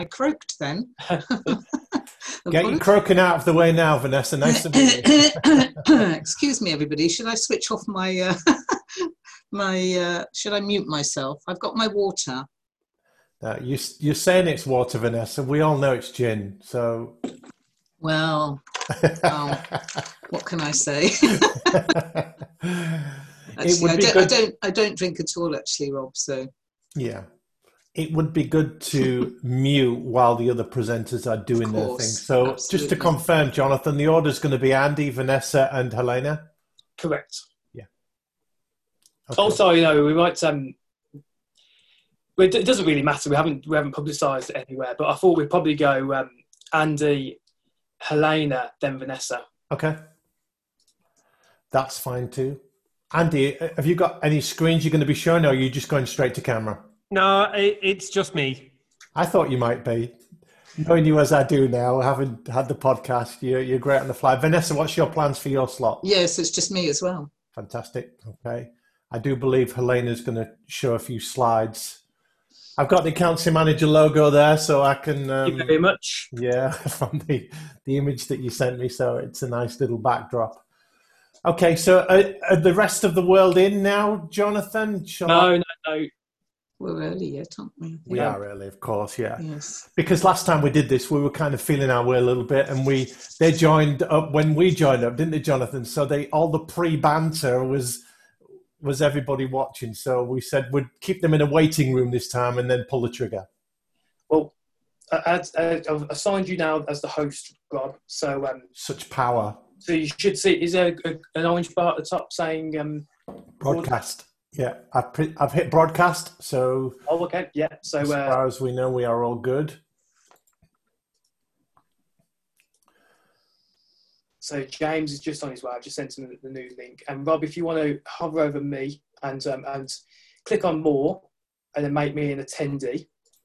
I croaked then. Get your croaking out of the way now, Vanessa. Nice to meet you. Excuse me, everybody. Should I switch off my... should I mute myself? I've got my water. You're saying it's water, Vanessa. We all know it's gin, so... Well, what can I say? Actually, I don't drink at all, actually, Rob. So yeah, it would be good to mute while the other presenters are doing their thing. So absolutely. Just to confirm, Jonathan, the order's going to be Andy, Vanessa, and Helena. Correct. Yeah. Okay. Also, we might. It doesn't really matter. We haven't publicised it anywhere, but I thought we'd probably go Andy, Helena, then Vanessa. Okay. That's fine too. Andy, have you got any screens you're going to be showing, or are you just going straight to camera? No, it's just me. I thought you might be. Knowing you as I do now, having had the podcast, you're great on the fly. Vanessa, what's your plans for your slot? Yes, it's just me as well. Fantastic. Okay. I do believe Helena's going to show a few slides. I've got the Accountancy Manager logo there, so I can... Thank you very much. Yeah, from the image that you sent me, so it's a nice little backdrop. Okay, so are the rest of the world in now, Jonathan? No. We're early yet, aren't we? We are early, of course, yeah. Yes. Because last time we did this, we were kind of feeling our way a little bit, and they joined up when we joined up, didn't they, Jonathan? So all the pre-banter was everybody watching. So we said we'd keep them in a waiting room this time and then pull the trigger. Well, I've assigned you now as the host, Rob. So such power. So you should see, is there an orange bar at the top saying... broadcast. Yeah, I've hit broadcast, so... Oh, okay, yeah. So as far as we know, we are all good. So James is just on his way. I've just sent him the new link. And Rob, if you want to hover over me and click on more, and then make me an attendee.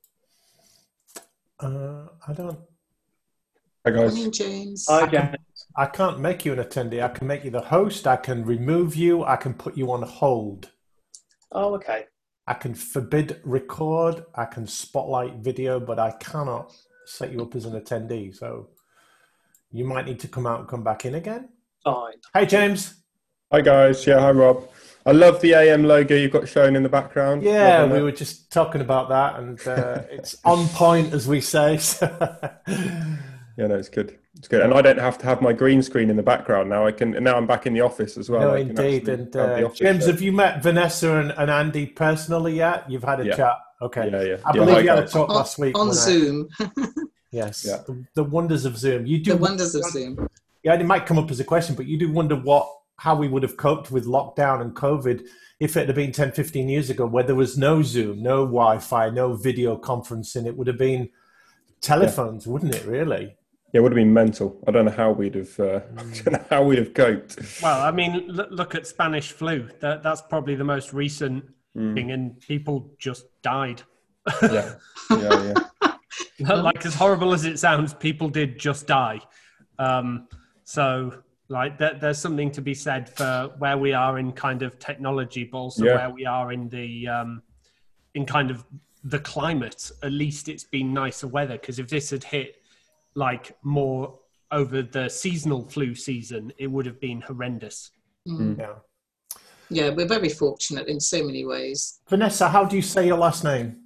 I don't... Hi, guys. Morning, James. Hi, James. I can't make you an attendee. I can make you the host. I can remove you. I can put you on hold. Oh, okay. I can forbid record. I can spotlight video, but I cannot set you up as an attendee. So you might need to come out and come back in again. Fine. Hey, James. Hi, guys. Yeah, hi, Rob. I love the AM logo you've got shown in the background. Yeah, we were just talking about that, and it's on point, as we say. Yeah, no, it's good. It's good. And I don't have to have my green screen in the background now. Now I'm back in the office as well. No, indeed. And James, have you met Vanessa and Andy personally yet? You've had a chat? Okay. Yeah. I believe you had a talk last week. On Zoom. Yes. Yeah. The wonders of Zoom. The wonders of Zoom. Yeah, it might come up as a question, but you do wonder how we would have coped with lockdown and COVID if it had been 10, 15 years ago, where there was no Zoom, no Wi-Fi, no video conferencing. It would have been telephones, wouldn't it, really? Yeah, it would have been mental. I don't know how we'd have coped. Well, I mean, look at Spanish flu. That's probably the most recent thing, and people just died. Yeah. Like, as horrible as it sounds, people did just die. So, like, there's something to be said for where we are in kind of technology, but also where we are in the in kind of the climate. At least it's been nicer weather, because if this had hit like more over the seasonal flu season, it would have been horrendous. Yeah, we're very fortunate in so many ways. Vanessa, how do you say your last name?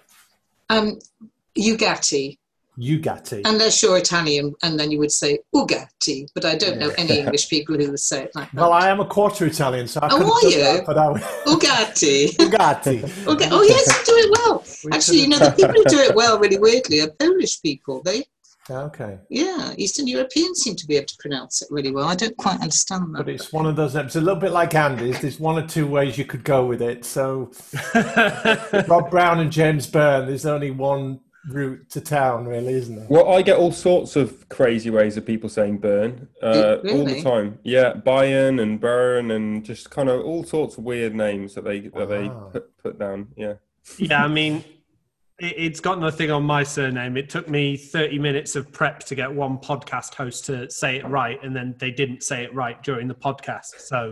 Ugatti. Ugatti. Unless you're Italian, and then you would say Ugatti, but I don't know any English people who would say it like that. Well, I am a quarter Italian, so I couldn't are you? that, but Ugatti. Ugatti. Okay. Oh, yes, you do it well. Actually, the people who do it well, really weirdly, are Polish people. Yeah, Eastern Europeans seem to be able to pronounce it really well. I don't quite understand that. But it's one of those, it's a little bit like Andy's. There's one or two ways you could go with it. So Rob Brown and James Byrne, there's only one route to town, really, isn't there? Well, I get all sorts of crazy ways of people saying Byrne really? all the time. Yeah, Bayern and Byrne and just kind of all sorts of weird names that they put down. Yeah. Yeah, I mean, it's got nothing on my surname. It took me 30 minutes of prep to get one podcast host to say it right, and then they didn't say it right during the podcast. So,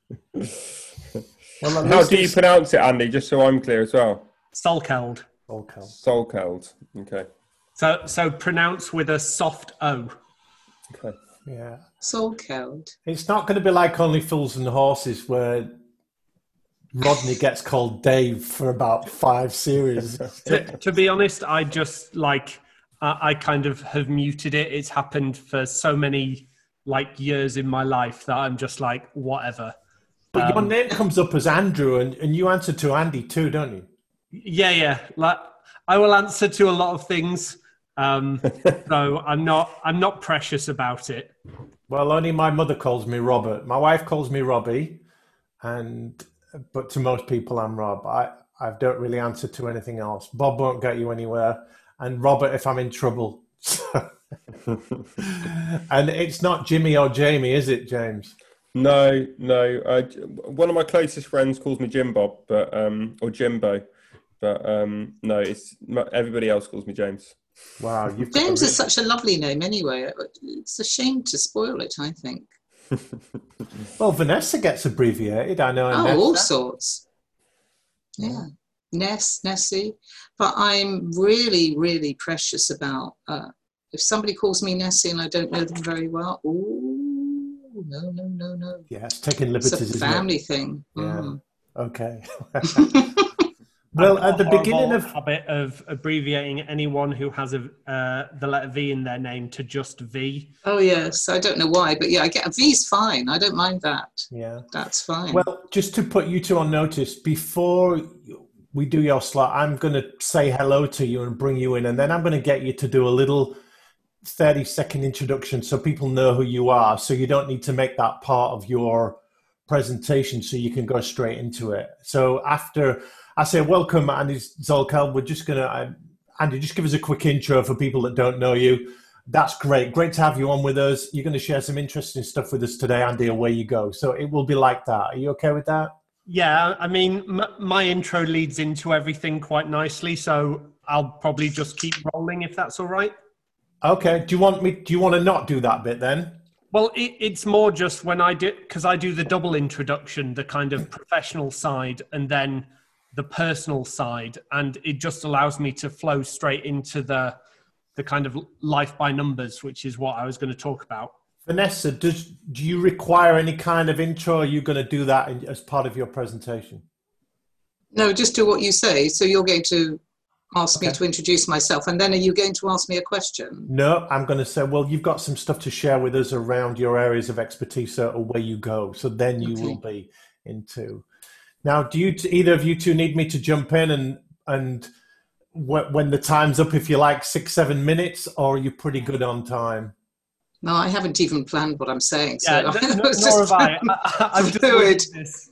how do you pronounce it, Andy? Just so I'm clear as well. Solkeld. Solkeld. Okay. So pronounce with a soft O. Okay. Yeah. Solkeld. It's not going to be like Only Fools and Horses where Rodney gets called Dave for about 5 series. To be honest, I just I kind of have muted it. It's happened for so many years in my life that I'm just like, whatever. But your name comes up as Andrew, and you answer to Andy too, don't you? Yeah. I will answer to a lot of things. So I'm not precious about it. Well, only my mother calls me Robert. My wife calls me Robbie, but to most people I'm Rob. I don't really answer to anything else. Bob won't get you anywhere, and Robert if I'm in trouble. And it's not Jimmy or Jamie, is it, James? No. One of my closest friends calls me Jim Bob, but or Jimbo, but no, it's everybody else calls me James. Wow, James is such a lovely name anyway. It's a shame to spoil it, I think. Well, Vanessa gets abbreviated, I know. All sorts. Yeah. Nessie. But I'm really, really precious about if somebody calls me Nessie and I don't know them very well, no. Yeah, it's taking liberties. It's a family thing. Yeah. Okay. Well, at the beginning of habit of abbreviating anyone who has the letter V in their name to just V. Oh yes, I don't know why, but yeah, I get a V's fine. I don't mind that. Yeah, that's fine. Well, just to put you two on notice, before we do your slot, I'm going to say hello to you and bring you in, and then I'm going to get you to do a little 30-second introduction so people know who you are. So you don't need to make that part of your presentation, so you can go straight into it. So after I say welcome, Andy Zolkeld, we're just going to, Andy, just give us a quick intro for people that don't know you. That's great. Great to have you on with us. You're going to share some interesting stuff with us today, Andy, away you go. So it will be like that. Are you okay with that? Yeah, I mean, my intro leads into everything quite nicely, so I'll probably just keep rolling if that's all right. Okay. Do you want to not do that bit then? Well, it's more just when because I do the double introduction, the kind of professional side, and then the personal side, and it just allows me to flow straight into the kind of life by numbers, which is what I was going to talk about. Vanessa, do you require any kind of intro? Or are you going to do that as part of your presentation? No, just do what you say. So you're going to ask me to introduce myself, and then are you going to ask me a question? No, I'm going to say, well, you've got some stuff to share with us around your areas of expertise or where you go. So then you will be into. Now, do either of you two need me to jump in and when the time's up, if you like, 6-7 minutes, or are you pretty good on time? No, I haven't even planned what I'm saying. So yeah, nor have I. I'm just doing this.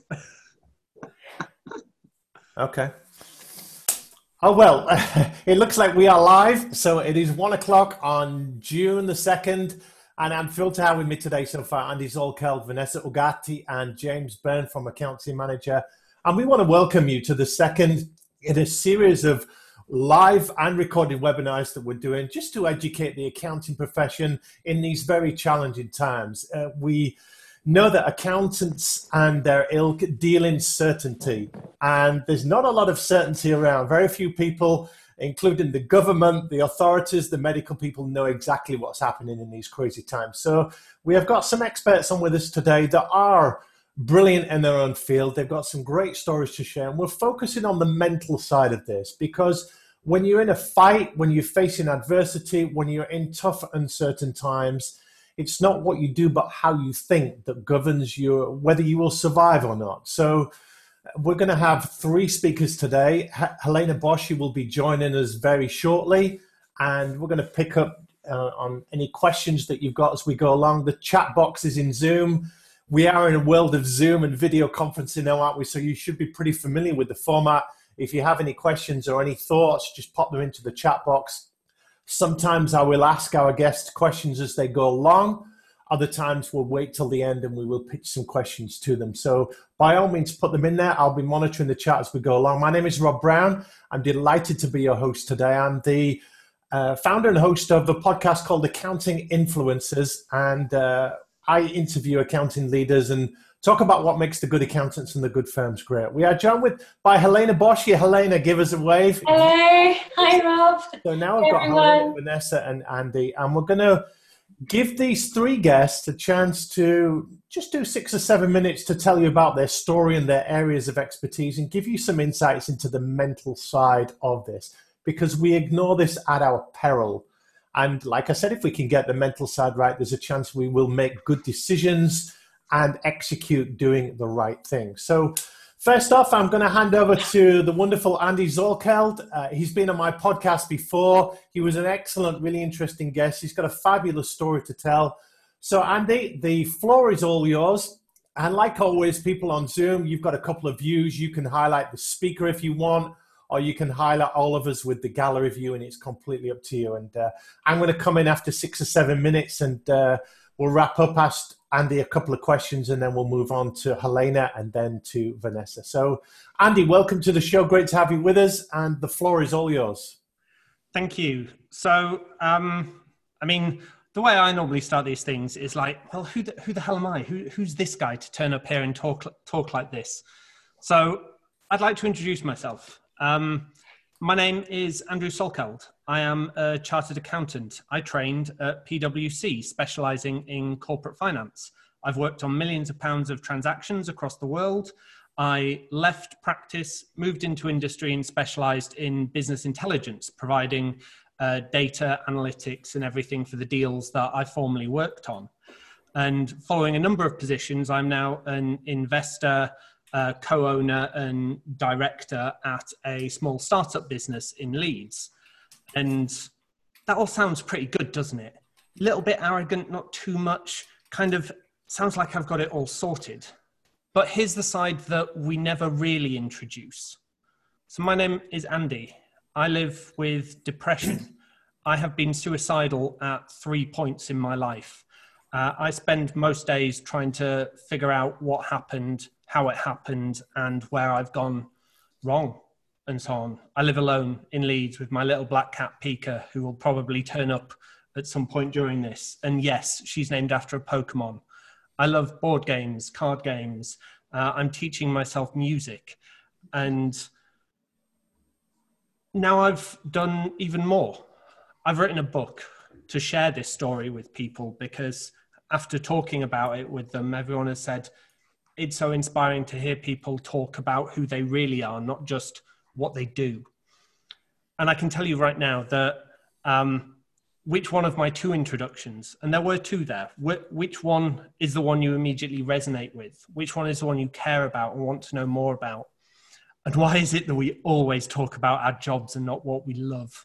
Okay. Oh, well, it looks like we are live. So it is 1:00 on June the 2nd. And I'm thrilled to have with me today so far Andy Zolkeld, Vanessa Ugarte, and James Byrne from Accounting Manager. And we want to welcome you to the second in a series of live and recorded webinars that we're doing just to educate the accounting profession in these very challenging times. We know that accountants and their ilk deal in certainty, and there's not a lot of certainty around. Very few people, including the government, the authorities, the medical people, know exactly what's happening in these crazy times. So we have got some experts on with us today that are brilliant in their own field. They've got some great stories to share, and we're focusing on the mental side of this, because when you're in a fight, when you're facing adversity, when you're in tough, uncertain times, it's not what you do, but how you think that governs whether you will survive or not. So we're going to have 3 speakers today. Helena Bosch will be joining us very shortly, and we're going to pick up on any questions that you've got as we go along. The chat box is in Zoom. We are in a world of Zoom and video conferencing now, aren't we? So you should be pretty familiar with the format. If you have any questions or any thoughts, just pop them into the chat box. Sometimes I will ask our guests questions as they go along. Other times we'll wait till the end and we will pitch some questions to them. So by all means, put them in there. I'll be monitoring the chat as we go along. My name is Rob Brown. I'm delighted to be your host today. I'm the founder and host of a podcast called Accounting Influencers, and I interview accounting leaders and talk about what makes the good accountants and the good firms great. We are joined by Helena Bosch. Helena, give us a wave. Hello. Hi, Rob. So now I've got Helena, Vanessa, and Andy, and we're going to give these three guests a chance to just do 6 or 7 minutes to tell you about their story and their areas of expertise and give you some insights into the mental side of this, because we ignore this at our peril. And like I said, if we can get the mental side right, there's a chance we will make good decisions and execute doing the right thing. So first off, I'm going to hand over to the wonderful Andy Zolkeld. He's been on my podcast before. He was an excellent, really interesting guest. He's got a fabulous story to tell. So Andy, the floor is all yours. And like always, people on Zoom, you've got a couple of views. You can highlight the speaker if you want, or you can highlight all of us with the gallery view, and it's completely up to you. And I'm going to come in after 6 or 7 minutes, and we'll wrap up, ask Andy a couple of questions, and then we'll move on to Helena and then to Vanessa. So, Andy, welcome to the show. Great to have you with us, and the floor is all yours. Thank you. So, I mean, the way I normally start these things is like, well, who the hell am I? Who's this guy to turn up here and talk like this? So, I'd like to introduce myself. My name is Andrew Zolkeld. I am a chartered accountant. I trained at PwC, specializing in corporate finance. I've worked on millions of pounds of transactions across the world. I left practice, moved into industry, and specialized in business intelligence, providing data analytics and everything for the deals that I formerly worked on. And following a number of positions, I'm now an investor, co-owner and director at a small startup business in Leeds. And that all sounds pretty good, doesn't it? A little bit arrogant, not too much, kind of sounds like I've got it all sorted. But here's the side that we never really introduce. So my name is Andy. I live with depression. I have been suicidal at 3 points in my life. I spend most days trying to figure out what happened, how it happened, and where I've gone wrong, and so on. I live alone in Leeds with my little black cat, Pika, who will probably turn up at some point during this. And yes, she's named after a Pokemon. I love board games, card games. I'm teaching myself music. And now I've done even more. I've written a book to share this story with people, because after talking about it with them, everyone has said, it's so inspiring to hear people talk about who they really are, not just what they do. And I can tell you right now that which one of my 2 introductions, and there were 2 there, which one is the one you immediately resonate with? Which one is the one you care about and want to know more about? And why is it that we always talk about our jobs and not what we love?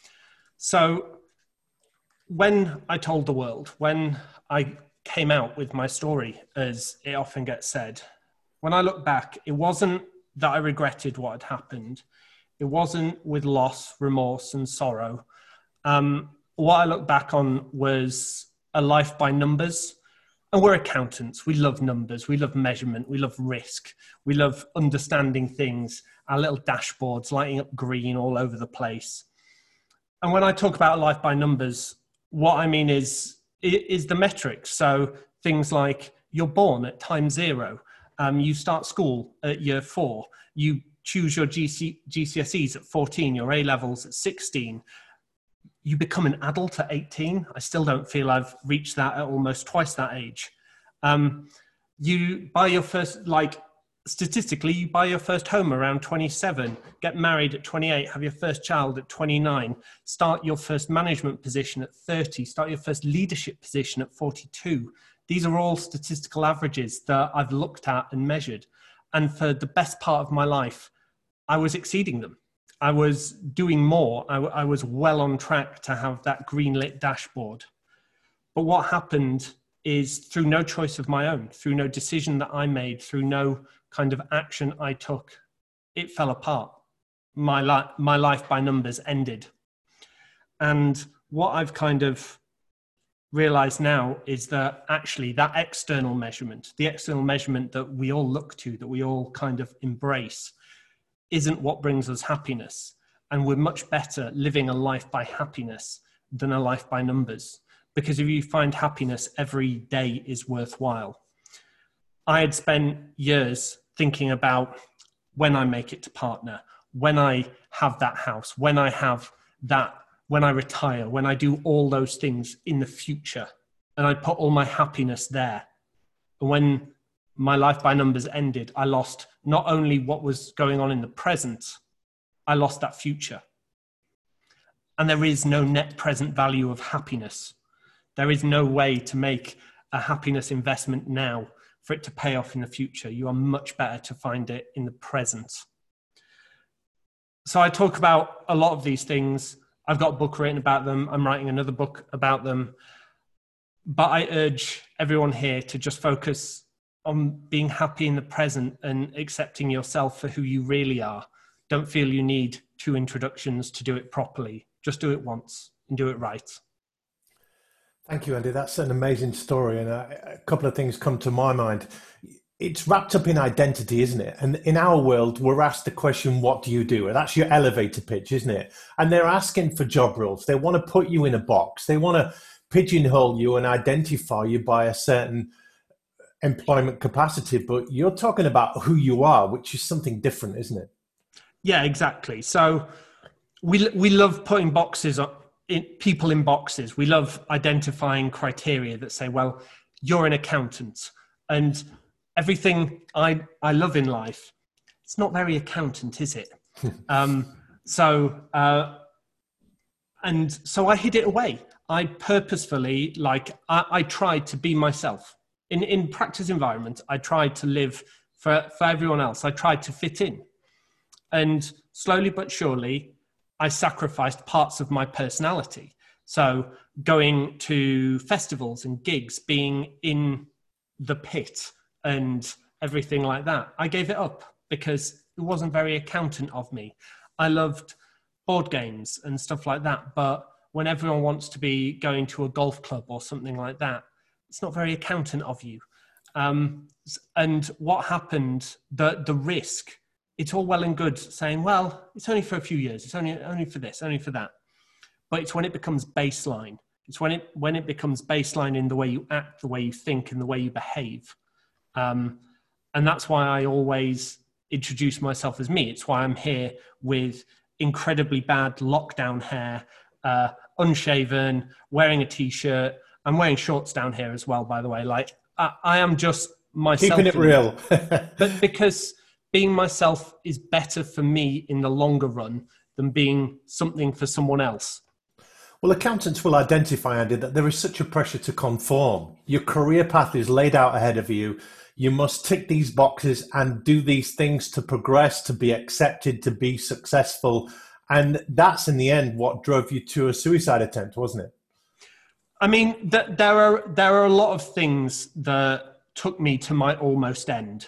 So when I told the world, when I came out with my story, as it often gets said, when I look back, it wasn't that I regretted what had happened. It wasn't with loss, remorse, and sorrow. What I look back on was a life by numbers. And we're accountants. We love numbers. We love measurement. We love risk. We love understanding things, our little dashboards lighting up green all over the place. And when I talk about life by numbers, what I mean is the metrics. So things like you're born at time 0, you start school at year 4, you choose your GCSEs at 14, your A-levels at 16, you become an adult at 18. I still don't feel I've reached that at almost twice that age. You buy your first, statistically, you buy your first home around 27, get married at 28, have your first child at 29, start your first management position at 30, start your first leadership position at 42. These are all statistical averages that I've looked at and measured. And for the best part of my life, I was exceeding them. I was doing more. I was well on track to have that green-lit dashboard. But what happened is, through no choice of my own, through no decision that I made, through no kind of action I took, it fell apart. My life by numbers ended. And what I've kind of realized now is that actually that external measurement, the external measurement that we all look to, that we all kind of embrace, isn't what brings us happiness. And we're much better living a life by happiness than a life by numbers. Because if you find happiness, every day is worthwhile. I had spent years thinking about when I make it to partner, when I have that house, when I have that, when I retire, when I do all those things in the future, and I put all my happiness there. And when my life by numbers ended, I lost not only what was going on in the present, I lost that future. And there is no net present value of happiness. There is no way to make a happiness investment now for it to pay off in the future. You are much better to find it in the present. So I talk about a lot of these things. I've got a book written about them. I'm writing another book about them. But I urge everyone here to just focus on being happy in the present and accepting yourself for who you really are. Don't feel you need 2 introductions to do it properly. Just do it once and do it right. Thank you, Andy. That's an amazing story. And a couple of things come to my mind. It's wrapped up in identity, isn't it? And in our world, we're asked the question, what do you do? And that's your elevator pitch, isn't it? And they're asking for job roles. They want to put you in a box. They want to pigeonhole you and identify you by a certain employment capacity. But you're talking about who you are, which is something different, isn't it? Yeah, exactly. So we love putting people in boxes. We love identifying criteria that say, well, you're an accountant, and everything I love in life, it's not very accountant, is it? So I hid it away. I purposefully, I tried to be myself. In practice environments, I tried to live for everyone else. I tried to fit in. And slowly but surely, I sacrificed parts of my personality. So going to festivals and gigs, being in the pit and everything like that, I gave it up because it wasn't very accountant of me. I loved board games and stuff like that, but when everyone wants to be going to a golf club or something like that, it's not very accountant of you. And what happened, the risk, it's all well and good saying, well, it's only for a few years. It's only for this, only for that. But it's when it becomes baseline. It's when it becomes baseline in the way you act, the way you think, and the way you behave. And that's why I always introduce myself as me. It's why I'm here with incredibly bad lockdown hair, unshaven, wearing a t-shirt. I'm wearing shorts down here as well, by the way. I am just myself. Keeping it real. But because being myself is better for me in the longer run than being something for someone else. Well, accountants will identify, Andy, that there is such a pressure to conform. Your career path is laid out ahead of you. You must tick these boxes and do these things to progress, to be accepted, to be successful. And that's in the end what drove you to a suicide attempt, wasn't it? I mean, there are a lot of things that took me to my almost end.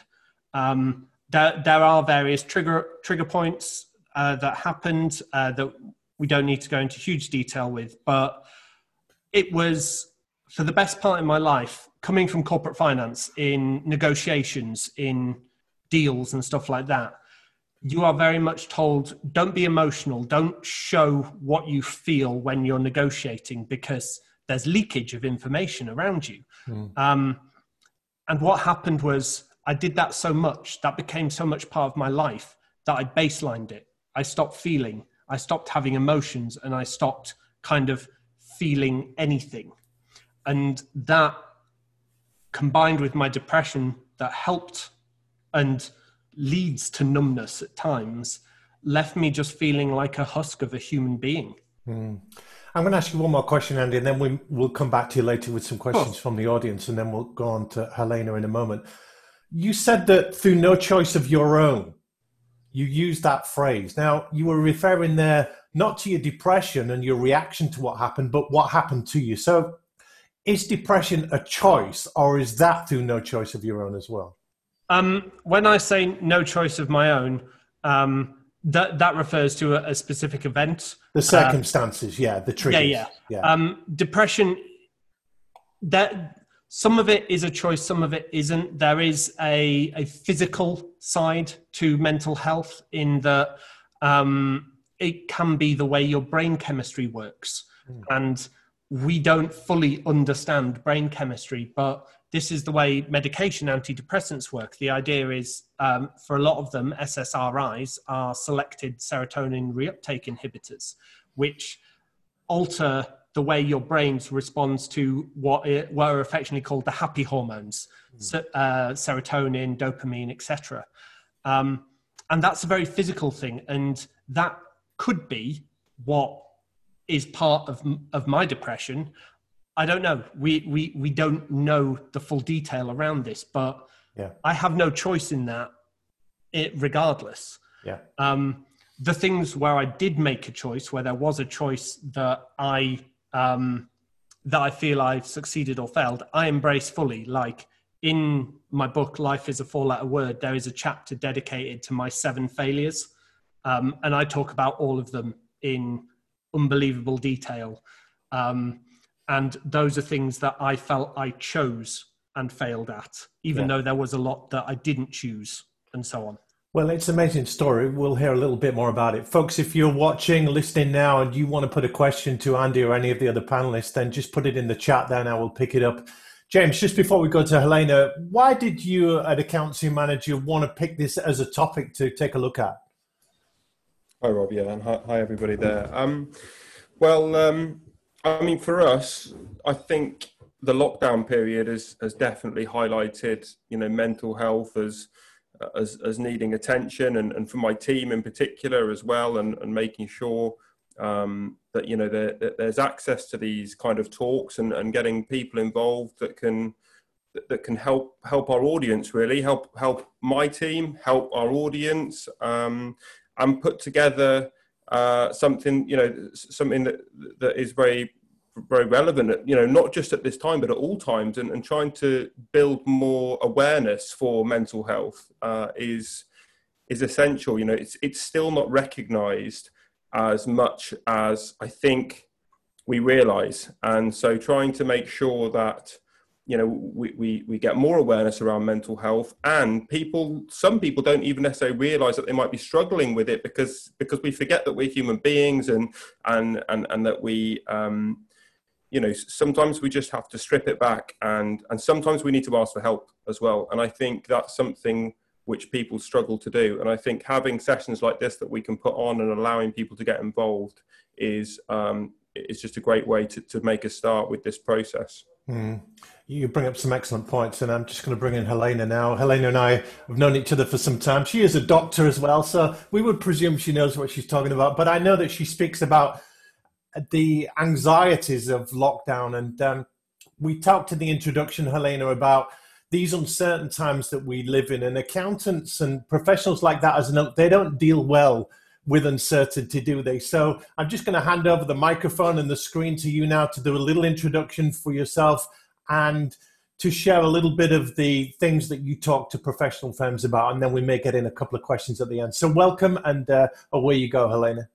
There are various trigger points that happened that we don't need to go into huge detail with, but it was, for the best part in my life, coming from corporate finance, in negotiations, in deals and stuff like that, you are very much told, don't be emotional, don't show what you feel when you're negotiating, because there's leakage of information around you. And what happened was, I did that so much, that became so much part of my life, that I baselined it. I stopped feeling, I stopped having emotions, and I stopped kind of feeling anything. And that, combined with my depression, that helped and leads to numbness at times, left me just feeling like a husk of a human being. I'm going to ask you one more question, Andy, and then we'll come back to you later with some questions from the audience, and then we'll go on to Helena in a moment. You said that through no choice of your own, you used that phrase. Now, you were referring there not to your depression and your reaction to what happened, but what happened to you. So is depression a choice, or is that through no choice of your own as well? When I say no choice of my own, that refers to a specific event. The circumstances, the triggers. Yeah. Depression, that some of it is a choice, some of it isn't. There is a physical side to mental health in that it can be the way your brain chemistry works. And we don't fully understand brain chemistry, but this is the way medication antidepressants work. The idea is, for a lot of them, SSRIs are selected serotonin reuptake inhibitors, which alter the way your brain responds to what are affectionately called the happy hormones, serotonin, dopamine, etc. And that's a very physical thing, and that could be what is part of my depression. I don't know. We don't know the full detail around this, but I have no choice in that, regardless. Yeah. The things where I did make a choice, where there was a choice that I feel I've succeeded or failed, I embrace fully. Like in my book, Life is a Four-Letter Word, there is a chapter dedicated to my 7 failures. And I talk about all of them in unbelievable detail. And those are things that I felt I chose and failed at, even though there was a lot that I didn't choose, and so on. Well, it's an amazing story. We'll hear a little bit more about it. Folks, if you're watching, listening now, and you want to put a question to Andy or any of the other panelists, then just put it in the chat there and I will pick it up. James, just before we go to Helena, why did you, at Accountancy Manager, want to pick this as a topic to take a look at? Hi, Rob. Yeah, and hi everybody there. I mean, for us, I think the lockdown period has definitely highlighted, mental health as needing attention, and for my team in particular as well, and making sure that there's access to these kind of talks and getting people involved that can help our audience, really help my team, help our audience, and put together something that is very, very relevant, not just at this time, but at all times, and trying to build more awareness for mental health is essential. It's still not recognized as much as I think we realize. And so trying to make sure that, we get more awareness around mental health, and some people don't even necessarily realize that they might be struggling with it because we forget that we're human beings and that we, sometimes we just have to strip it back, and sometimes we need to ask for help as well. And I think that's something which people struggle to do. And I think having sessions like this that we can put on and allowing people to get involved is just a great way to make a start with this process. Mm. You bring up some excellent points, and I'm just going to bring in Helena now. Helena and I have known each other for some time. She is a doctor as well, so we would presume she knows what she's talking about. But I know that she speaks about the anxieties of lockdown, and we talked in the introduction, Helena, about these uncertain times that we live in, and accountants and professionals like that, they don't deal well with uncertainty, do they? So I'm just going to hand over the microphone and the screen to you now to do a little introduction for yourself and to share a little bit of the things that you talk to professional firms about, and then we may get in a couple of questions at the end. So welcome, and away you go, Helena.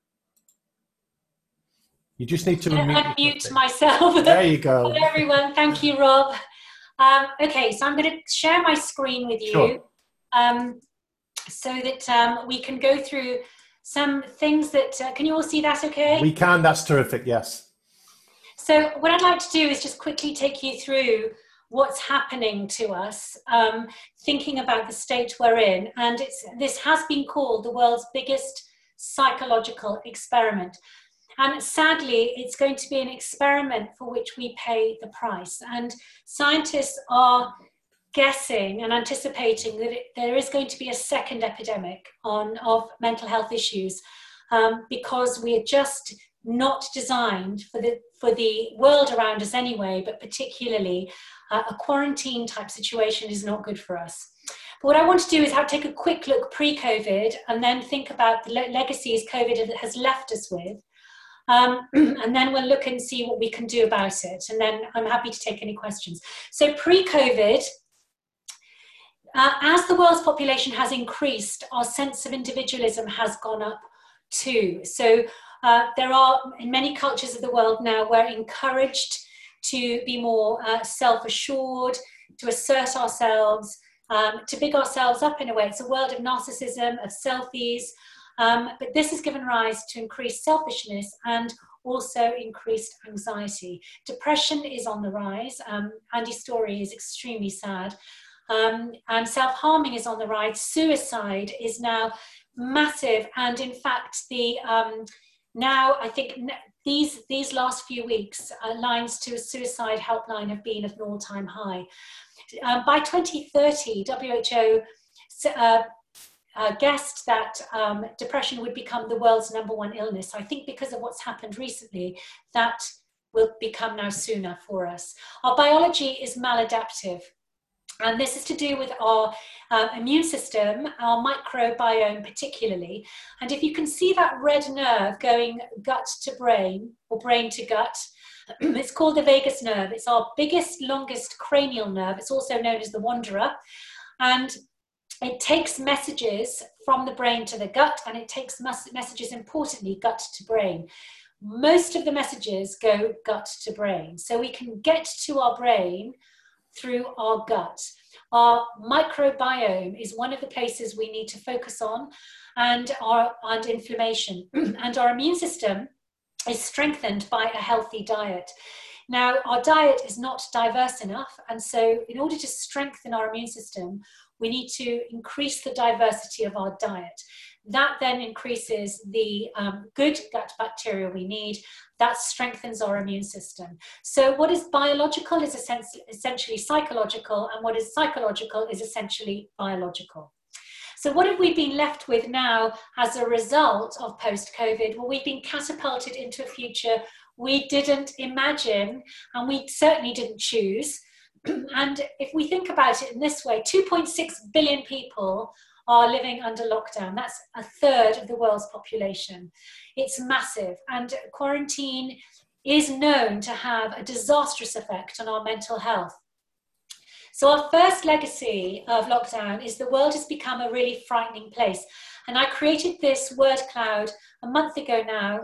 You just need to unmute myself. There you go. Hello, everyone. Thank you, Rob. Okay, so I'm going to share my screen with you, sure. So that we can go through some things that, can you all see that okay? We can, that's terrific, yes. So what I'd like to do is just quickly take you through what's happening to us, thinking about the state we're in. And this has been called the world's biggest psychological experiment. And sadly, it's going to be an experiment for which we pay the price. And scientists are guessing and anticipating that there is going to be a second epidemic of mental health issues because we are just not designed for the world around us anyway, but particularly a quarantine type situation is not good for us. But what I want to do is take a quick look pre-COVID and then think about the legacies COVID has left us with. And then we'll look and see what we can do about it. And then I'm happy to take any questions. So pre-COVID, as the world's population has increased, our sense of individualism has gone up too. So there are, in many cultures of the world now, we're encouraged to be more self-assured, to assert ourselves, to big ourselves up in a way. It's a world of narcissism, of selfies, but this has given rise to increased selfishness and also increased anxiety. Depression is on the rise. Andy's story is extremely sad. And self-harming is on the rise. Suicide is now massive. And in fact, now I think these last few weeks, lines to a suicide helpline have been at an all-time high. By 2030, WHO guessed that depression would become the world's #1 illness. I think because of what's happened recently, that will become now sooner for us. Our biology is maladaptive. And this is to do with our immune system, our microbiome particularly. And if you can see that red nerve going gut to brain, or brain to gut, it's called the vagus nerve. It's our biggest, longest cranial nerve. It's also known as the wanderer. And it takes messages from the brain to the gut, and it takes messages, importantly, gut to brain. Most of the messages go gut to brain. So we can get to our brain through our gut. Our microbiome is one of the places we need to focus on, and inflammation. And our immune system is strengthened by a healthy diet. Now, our diet is not diverse enough, and so in order to strengthen our immune system, we need to increase the diversity of our diet. That then increases the good gut bacteria we need. That strengthens our immune system. So what is biological is essentially psychological, and what is psychological is essentially biological. So what have we been left with now as a result of post-COVID? Well, we've been catapulted into a future we didn't imagine, and we certainly didn't choose. And if we think about it in this way, 2.6 billion people are living under lockdown. That's a third of the world's population. It's massive, and quarantine is known to have a disastrous effect on our mental health. So our first legacy of lockdown is the world has become a really frightening place. And I created this word cloud a month ago now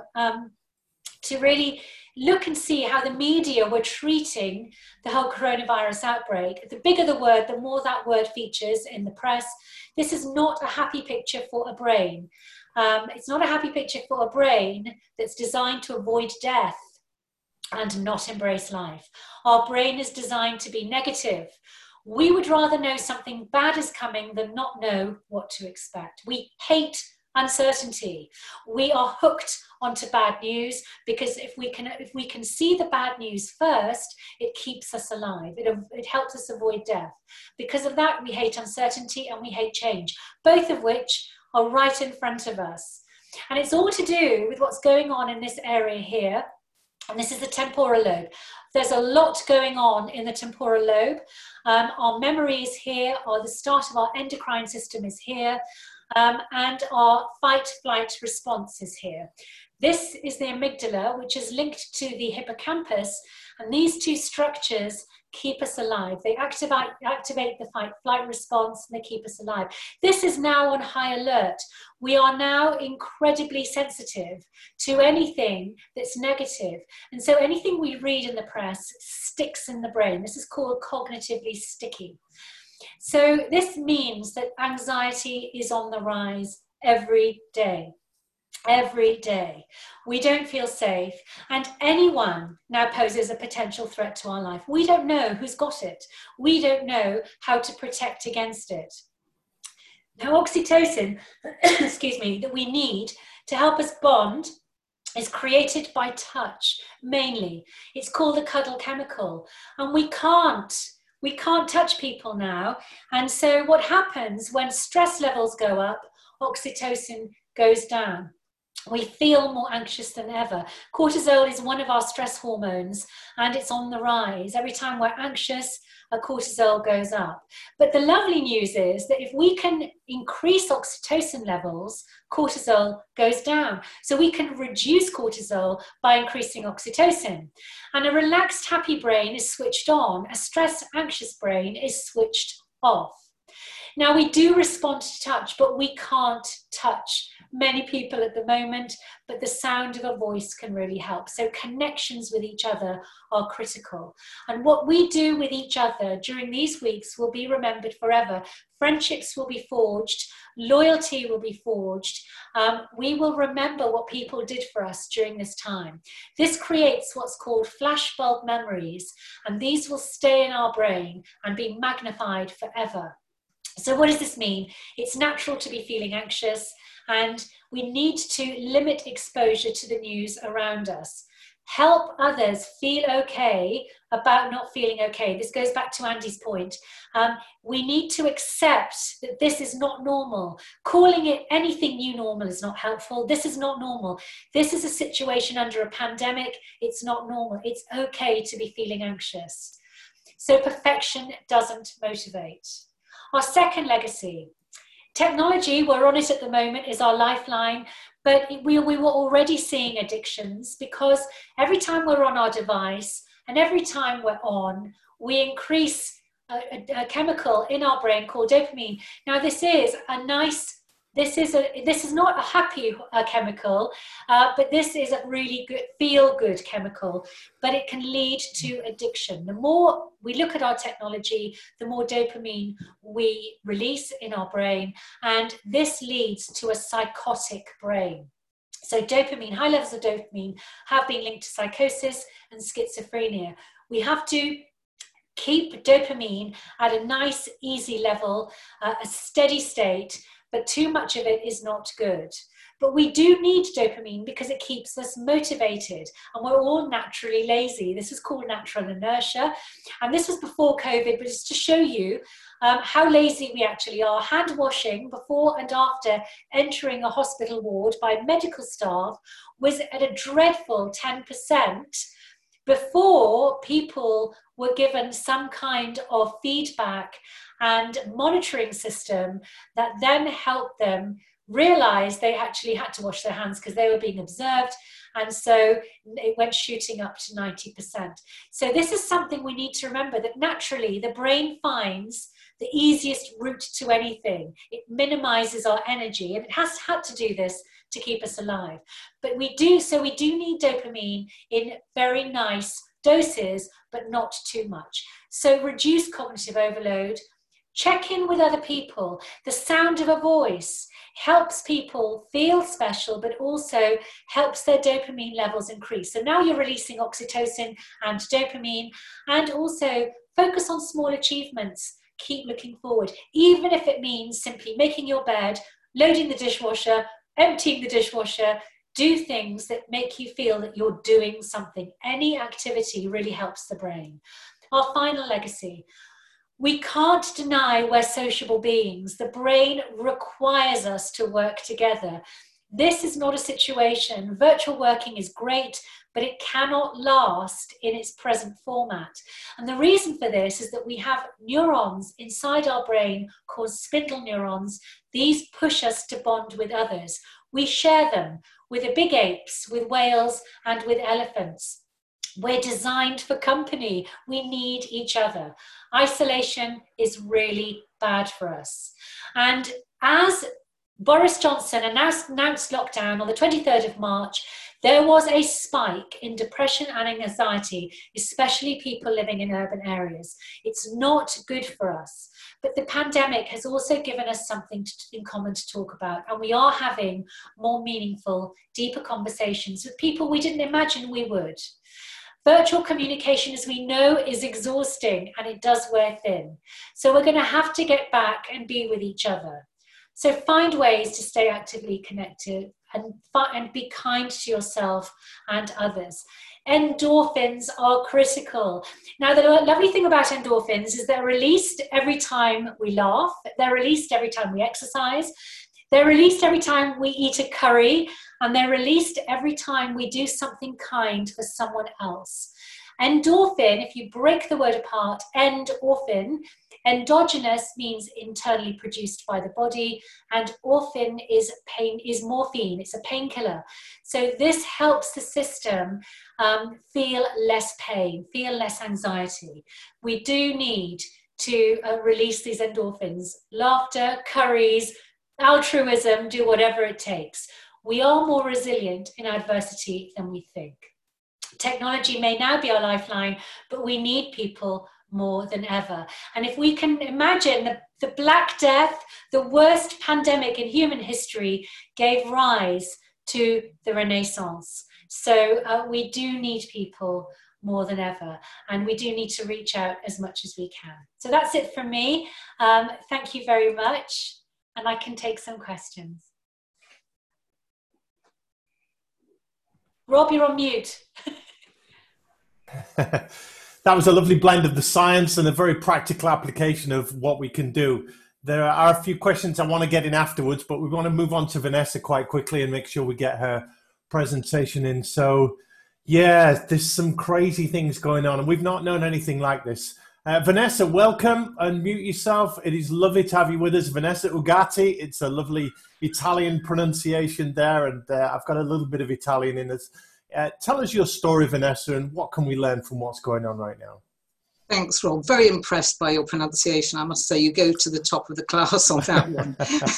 to really look and see how the media were treating the whole coronavirus outbreak. The bigger the word, the more that word features in the press. This is not a happy picture for a brain. It's not a happy picture for a brain that's designed to avoid death and not embrace life. Our brain is designed to be negative. We would rather know something bad is coming than not know what to expect. We hate uncertainty. We are hooked onto bad news because if we can see the bad news first, it keeps us alive. It helps us avoid death. Because of that, we hate uncertainty and we hate change, both of which are right in front of us. And it's all to do with what's going on in this area here. And this is the temporal lobe. There's a lot going on in the temporal lobe. Our memory is here, or the start of our endocrine system is here, and our fight-flight response is here. This is the amygdala, which is linked to the hippocampus, and these two structures keep us alive. They activate the fight-flight response, and they keep us alive. This is now on high alert. We are now incredibly sensitive to anything that's negative. And so anything we read in the press sticks in the brain. This is called cognitively sticky. So this means that anxiety is on the rise every day. Every day. We don't feel safe, and anyone now poses a potential threat to our life. We don't know who's got it. We don't know how to protect against it. Now, oxytocin, excuse me, that we need to help us bond is created by touch, mainly. It's called the cuddle chemical, and we can't touch people now. And so what happens when stress levels go up, oxytocin goes down. We feel more anxious than ever. Cortisol is one of our stress hormones, and it's on the rise. Every time we're anxious, our cortisol goes up. But the lovely news is that if we can increase oxytocin levels, cortisol goes down. So we can reduce cortisol by increasing oxytocin. And a relaxed, happy brain is switched on. A stressed, anxious brain is switched off. Now, we do respond to touch, but we can't touch many people at the moment, but the sound of a voice can really help. So connections with each other are critical. And what we do with each other during these weeks will be remembered forever. Friendships will be forged, loyalty will be forged. We will remember what people did for us during this time. This creates what's called flashbulb memories, and these will stay in our brain and be magnified forever. So what does this mean? It's natural to be feeling anxious, and we need to limit exposure to the news around us. Help others feel okay about not feeling okay. This goes back to Andy's point. We need to accept that this is not normal. Calling it anything new normal is not helpful. This is not normal. This is a situation under a pandemic. It's not normal. It's okay to be feeling anxious. So perfection doesn't motivate. Our second legacy. Technology, we're on it at the moment, is our lifeline, but we were already seeing addictions, because every time we're on our device and every time we're on, we increase a chemical in our brain called dopamine. Now, this is not a happy chemical, but this is a really good, feel-good chemical, but it can lead to addiction. The more we look at our technology, the more dopamine we release in our brain, and this leads to a psychotic brain. So dopamine, high levels of dopamine have been linked to psychosis and schizophrenia. We have to keep dopamine at a nice, easy level, a steady state, but too much of it is not good. But we do need dopamine because it keeps us motivated, and we're all naturally lazy. This is called natural inertia, and this was before COVID, but it's to show you how lazy we actually are. Hand washing before and after entering a hospital ward by medical staff was at a dreadful 10%. Before, people were given some kind of feedback and monitoring system that then helped them realize they actually had to wash their hands because they were being observed, and so it went shooting up to 90%. So this is something we need to remember, that naturally the brain finds the easiest route to anything. It minimizes our energy, and it has had to do this to keep us alive. But we do need dopamine in very nice doses, but not too much. So reduce cognitive overload. Check in with other people. The sound of a voice helps people feel special, but also helps their dopamine levels increase. So now you're releasing oxytocin and dopamine, and also focus on small achievements. Keep looking forward, even if it means simply making your bed, loading the dishwasher, emptying the dishwasher. Do things that make you feel that you're doing something. Any activity really helps the brain. Our final legacy. We can't deny we're sociable beings. The brain requires us to work together. This is not a situation. Virtual working is great, but it cannot last in its present format. And the reason for this is that we have neurons inside our brain called spindle neurons. These push us to bond with others. We share them with the big apes, with whales, and with elephants. We're designed for company. We need each other. Isolation is really bad for us. And as Boris Johnson announced lockdown on the 23rd of March, there was a spike in depression and anxiety, especially people living in urban areas. It's not good for us. But the pandemic has also given us something in common to talk about, and we are having more meaningful, deeper conversations with people we didn't imagine we would. Virtual communication, as we know, is exhausting, and it does wear thin. So we're going to have to get back and be with each other. So find ways to stay actively connected and be kind to yourself and others. Endorphins are critical. Now, the lovely thing about endorphins is they're released every time we laugh. They're released every time we exercise. They're released every time we eat a curry, and they're released every time we do something kind for someone else. Endorphin, if you break the word apart, endorphin, endogenous means internally produced by the body, and orphin is morphine. It's a painkiller. So this helps the system feel less pain, feel less anxiety. We do need to release these endorphins. Laughter, curries, altruism, do whatever it takes. We are more resilient in adversity than we think. Technology may now be our lifeline, but we need people more than ever. And if we can imagine the Black Death, the worst pandemic in human history, gave rise to the Renaissance. So we do need people more than ever, and we do need to reach out as much as we can. So that's it from me. Thank you very much, and I can take some questions. Rob, you're on mute. That was a lovely blend of the science and a very practical application of what we can do. There are a few questions I want to get in afterwards, but we want to move on to Vanessa quite quickly and make sure we get her presentation in. So, yeah, there's some crazy things going on, and we've not known anything like this. Vanessa, welcome. Unmute yourself. It is lovely to have you with us. Vanessa Ugatti. It's a lovely Italian pronunciation there, and I've got a little bit of Italian in us. Tell us your story, Vanessa, and what can we learn from what's going on right now? Thanks, Rob. Very impressed by your pronunciation. I must say you go to the top of the class on that one.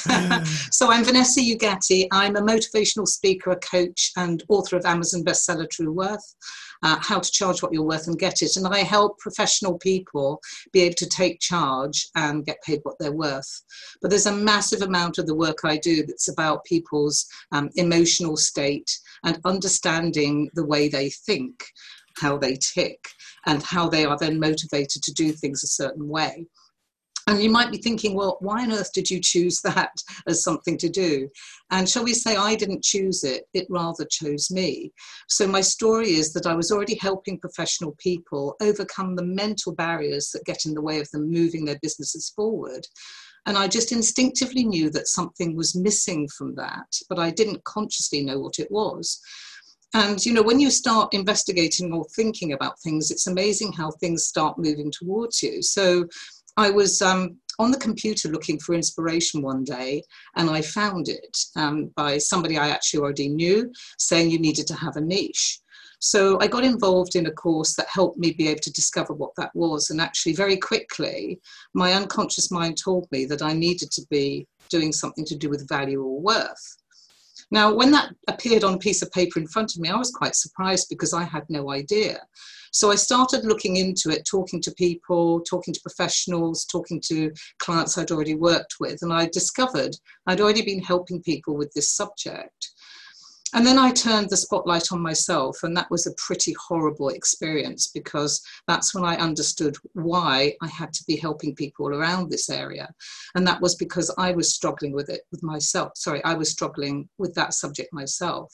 So I'm Vanessa Ugatti. I'm a motivational speaker, a coach, and author of Amazon bestseller True Worth, How to Charge What You're Worth and Get It. And I help professional people be able to take charge and get paid what they're worth. But there's a massive amount of the work I do that's about people's emotional state and understanding the way they think, how they tick, and how they are then motivated to do things a certain way. And you might be thinking, well, why on earth did you choose that as something to do? And shall we say I didn't choose it, it rather chose me. So my story is that I was already helping professional people overcome the mental barriers that get in the way of them moving their businesses forward. And I just instinctively knew that something was missing from that, but I didn't consciously know what it was. And, you know, when you start investigating or thinking about things, it's amazing how things start moving towards you. So I was on the computer looking for inspiration one day, and I found it by somebody I actually already knew, saying you needed to have a niche. So I got involved in a course that helped me be able to discover what that was. And actually very quickly, my unconscious mind told me that I needed to be doing something to do with value or worth. Now, when that appeared on a piece of paper in front of me, I was quite surprised because I had no idea. So I started looking into it, talking to people, talking to professionals, talking to clients I'd already worked with. And I discovered I'd already been helping people with this subject. And then I turned the spotlight on myself, and that was a pretty horrible experience because that's when I understood why I had to be helping people around this area. And that was because I was struggling with it with myself. I was struggling with that subject myself.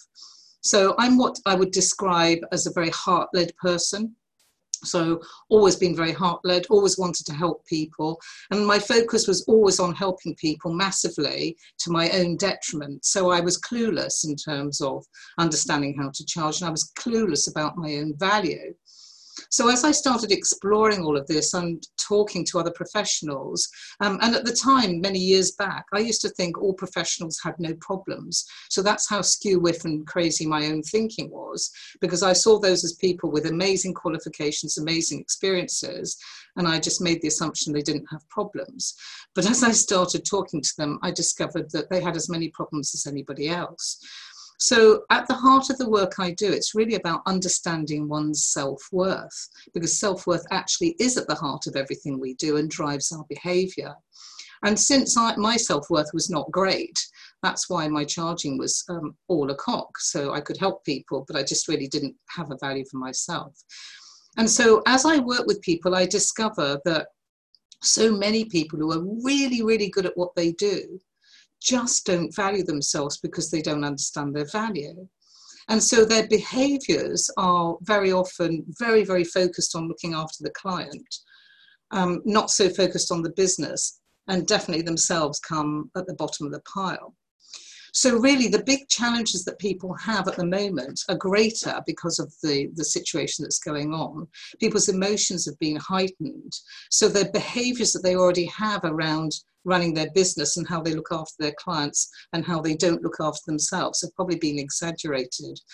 So I'm what I would describe as a very heart-led person. So always been very heart-led, always wanted to help people. And my focus was always on helping people massively to my own detriment. So I was clueless in terms of understanding how to charge, and I was clueless about my own value. So as I started exploring all of this and talking to other professionals, and at the time, many years back, I used to think all professionals had no problems. So that's how skew-whiff and crazy my own thinking was, because I saw those as people with amazing qualifications, amazing experiences, and I just made the assumption they didn't have problems. But as I started talking to them, I discovered that they had as many problems as anybody else. So at the heart of the work I do, it's really about understanding one's self-worth, because self-worth actually is at the heart of everything we do and drives our behavior. And since my self-worth was not great, that's why my charging was all a cock. So I could help people, but I just really didn't have a value for myself. And so as I work with people, I discover that so many people who are really, really good at what they do just don't value themselves because they don't understand their value. And so their behaviors are very often very, very focused on looking after the client, not so focused on the business, and definitely themselves come at the bottom of the pile. So really the big challenges that people have at the moment are greater because of the situation that's going on. People's emotions have been heightened. So their behaviors that they already have around running their business and how they look after their clients and how they don't look after themselves have probably been exaggerated.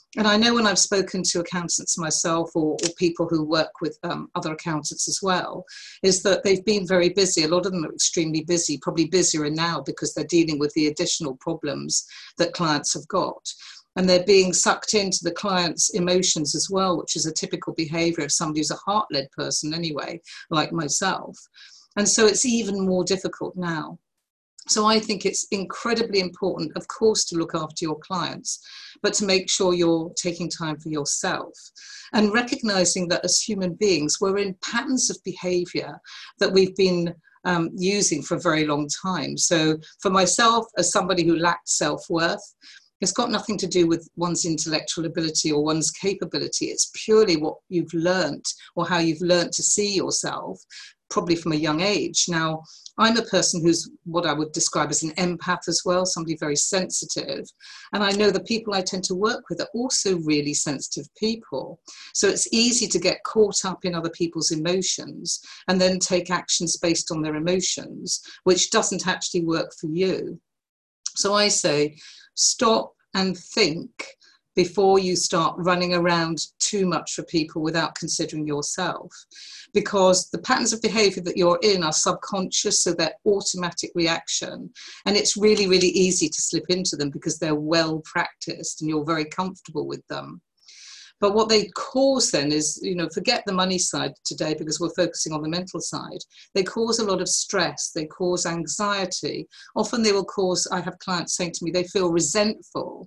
And I know when I've spoken to accountants myself, or people who work with other accountants as well, is that they've been very busy. A lot of them are extremely busy, probably busier now because they're dealing with the additional problems that clients have got. And they're being sucked into the client's emotions as well, which is a typical behaviour of somebody who's a heart-led person anyway, like myself. And so it's even more difficult now. So I think it's incredibly important, of course, to look after your clients, but to make sure you're taking time for yourself and recognizing that as human beings, we're in patterns of behavior that we've been using for a very long time. So for myself, as somebody who lacked self-worth, it's got nothing to do with one's intellectual ability or one's capability. It's purely what you've learnt or how you've learnt to see yourself, probably from a young age. Now, I'm a person who's what I would describe as an empath as well, somebody very sensitive. And I know the people I tend to work with are also really sensitive people. So it's easy to get caught up in other people's emotions and then take actions based on their emotions, which doesn't actually work for you. So I say, stop and think before you start running around too much for people without considering yourself. Because the patterns of behavior that you're in are subconscious, so they're automatic reaction. And it's really, really easy to slip into them because they're well practiced and you're very comfortable with them. But what they cause then is, forget the money side today because we're focusing on the mental side. They cause a lot of stress. They cause anxiety. Often they will cause, I have clients saying to me, they feel resentful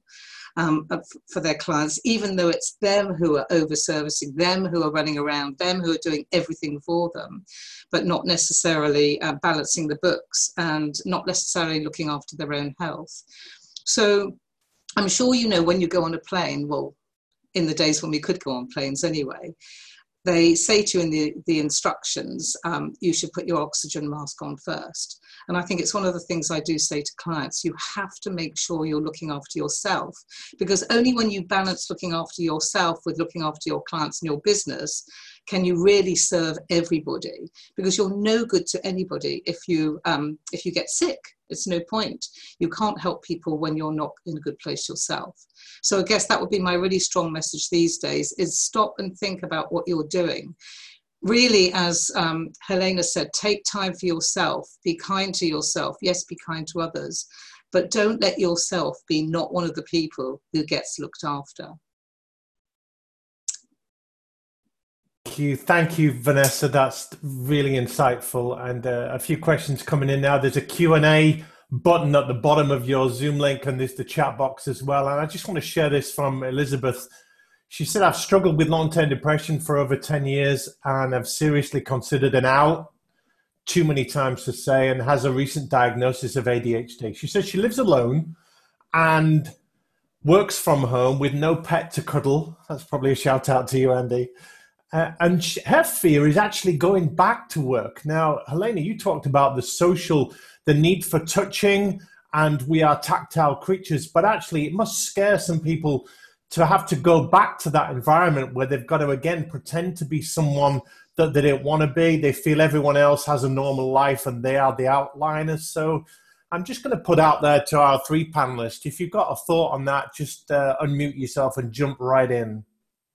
for their clients, even though it's them who are over-servicing, them who are running around, them who are doing everything for them, but not necessarily balancing the books and not necessarily looking after their own health. So I'm sure when you go on a plane, well, in the days when we could go on planes anyway, they say to you in the instructions, you should put your oxygen mask on first. And I think it's one of the things I do say to clients, you have to make sure you're looking after yourself, because only when you balance looking after yourself with looking after your clients and your business can you really serve everybody, because you're no good to anybody if you get sick. It's no point. You can't help people when you're not in a good place yourself. So I guess that would be my really strong message these days, is stop and think about what you're doing. Really, as Helena said, take time for yourself, be kind to yourself. Yes, be kind to others, but don't let yourself be not one of the people who gets looked after. Thank you, Vanessa. That's really insightful. And a few questions coming in now. There's a Q&A button at the bottom of your Zoom link, and there's the chat box as well. And I just want to share this from Elizabeth. She said, I've struggled with long-term depression for over 10 years and I've seriously considered an out, too many times to say, and has a recent diagnosis of ADHD. She says she lives alone and works from home with no pet to cuddle. That's probably a shout out to you, Andy. And her fear is actually going back to work. Now, Helena, you talked about the need for touching, and we are tactile creatures, but actually it must scare some people to have to go back to that environment where they've got to, again, pretend to be someone that they don't want to be. They feel everyone else has a normal life and they are the outliers. So I'm just going to put out there to our three panelists, if you've got a thought on that, just unmute yourself and jump right in.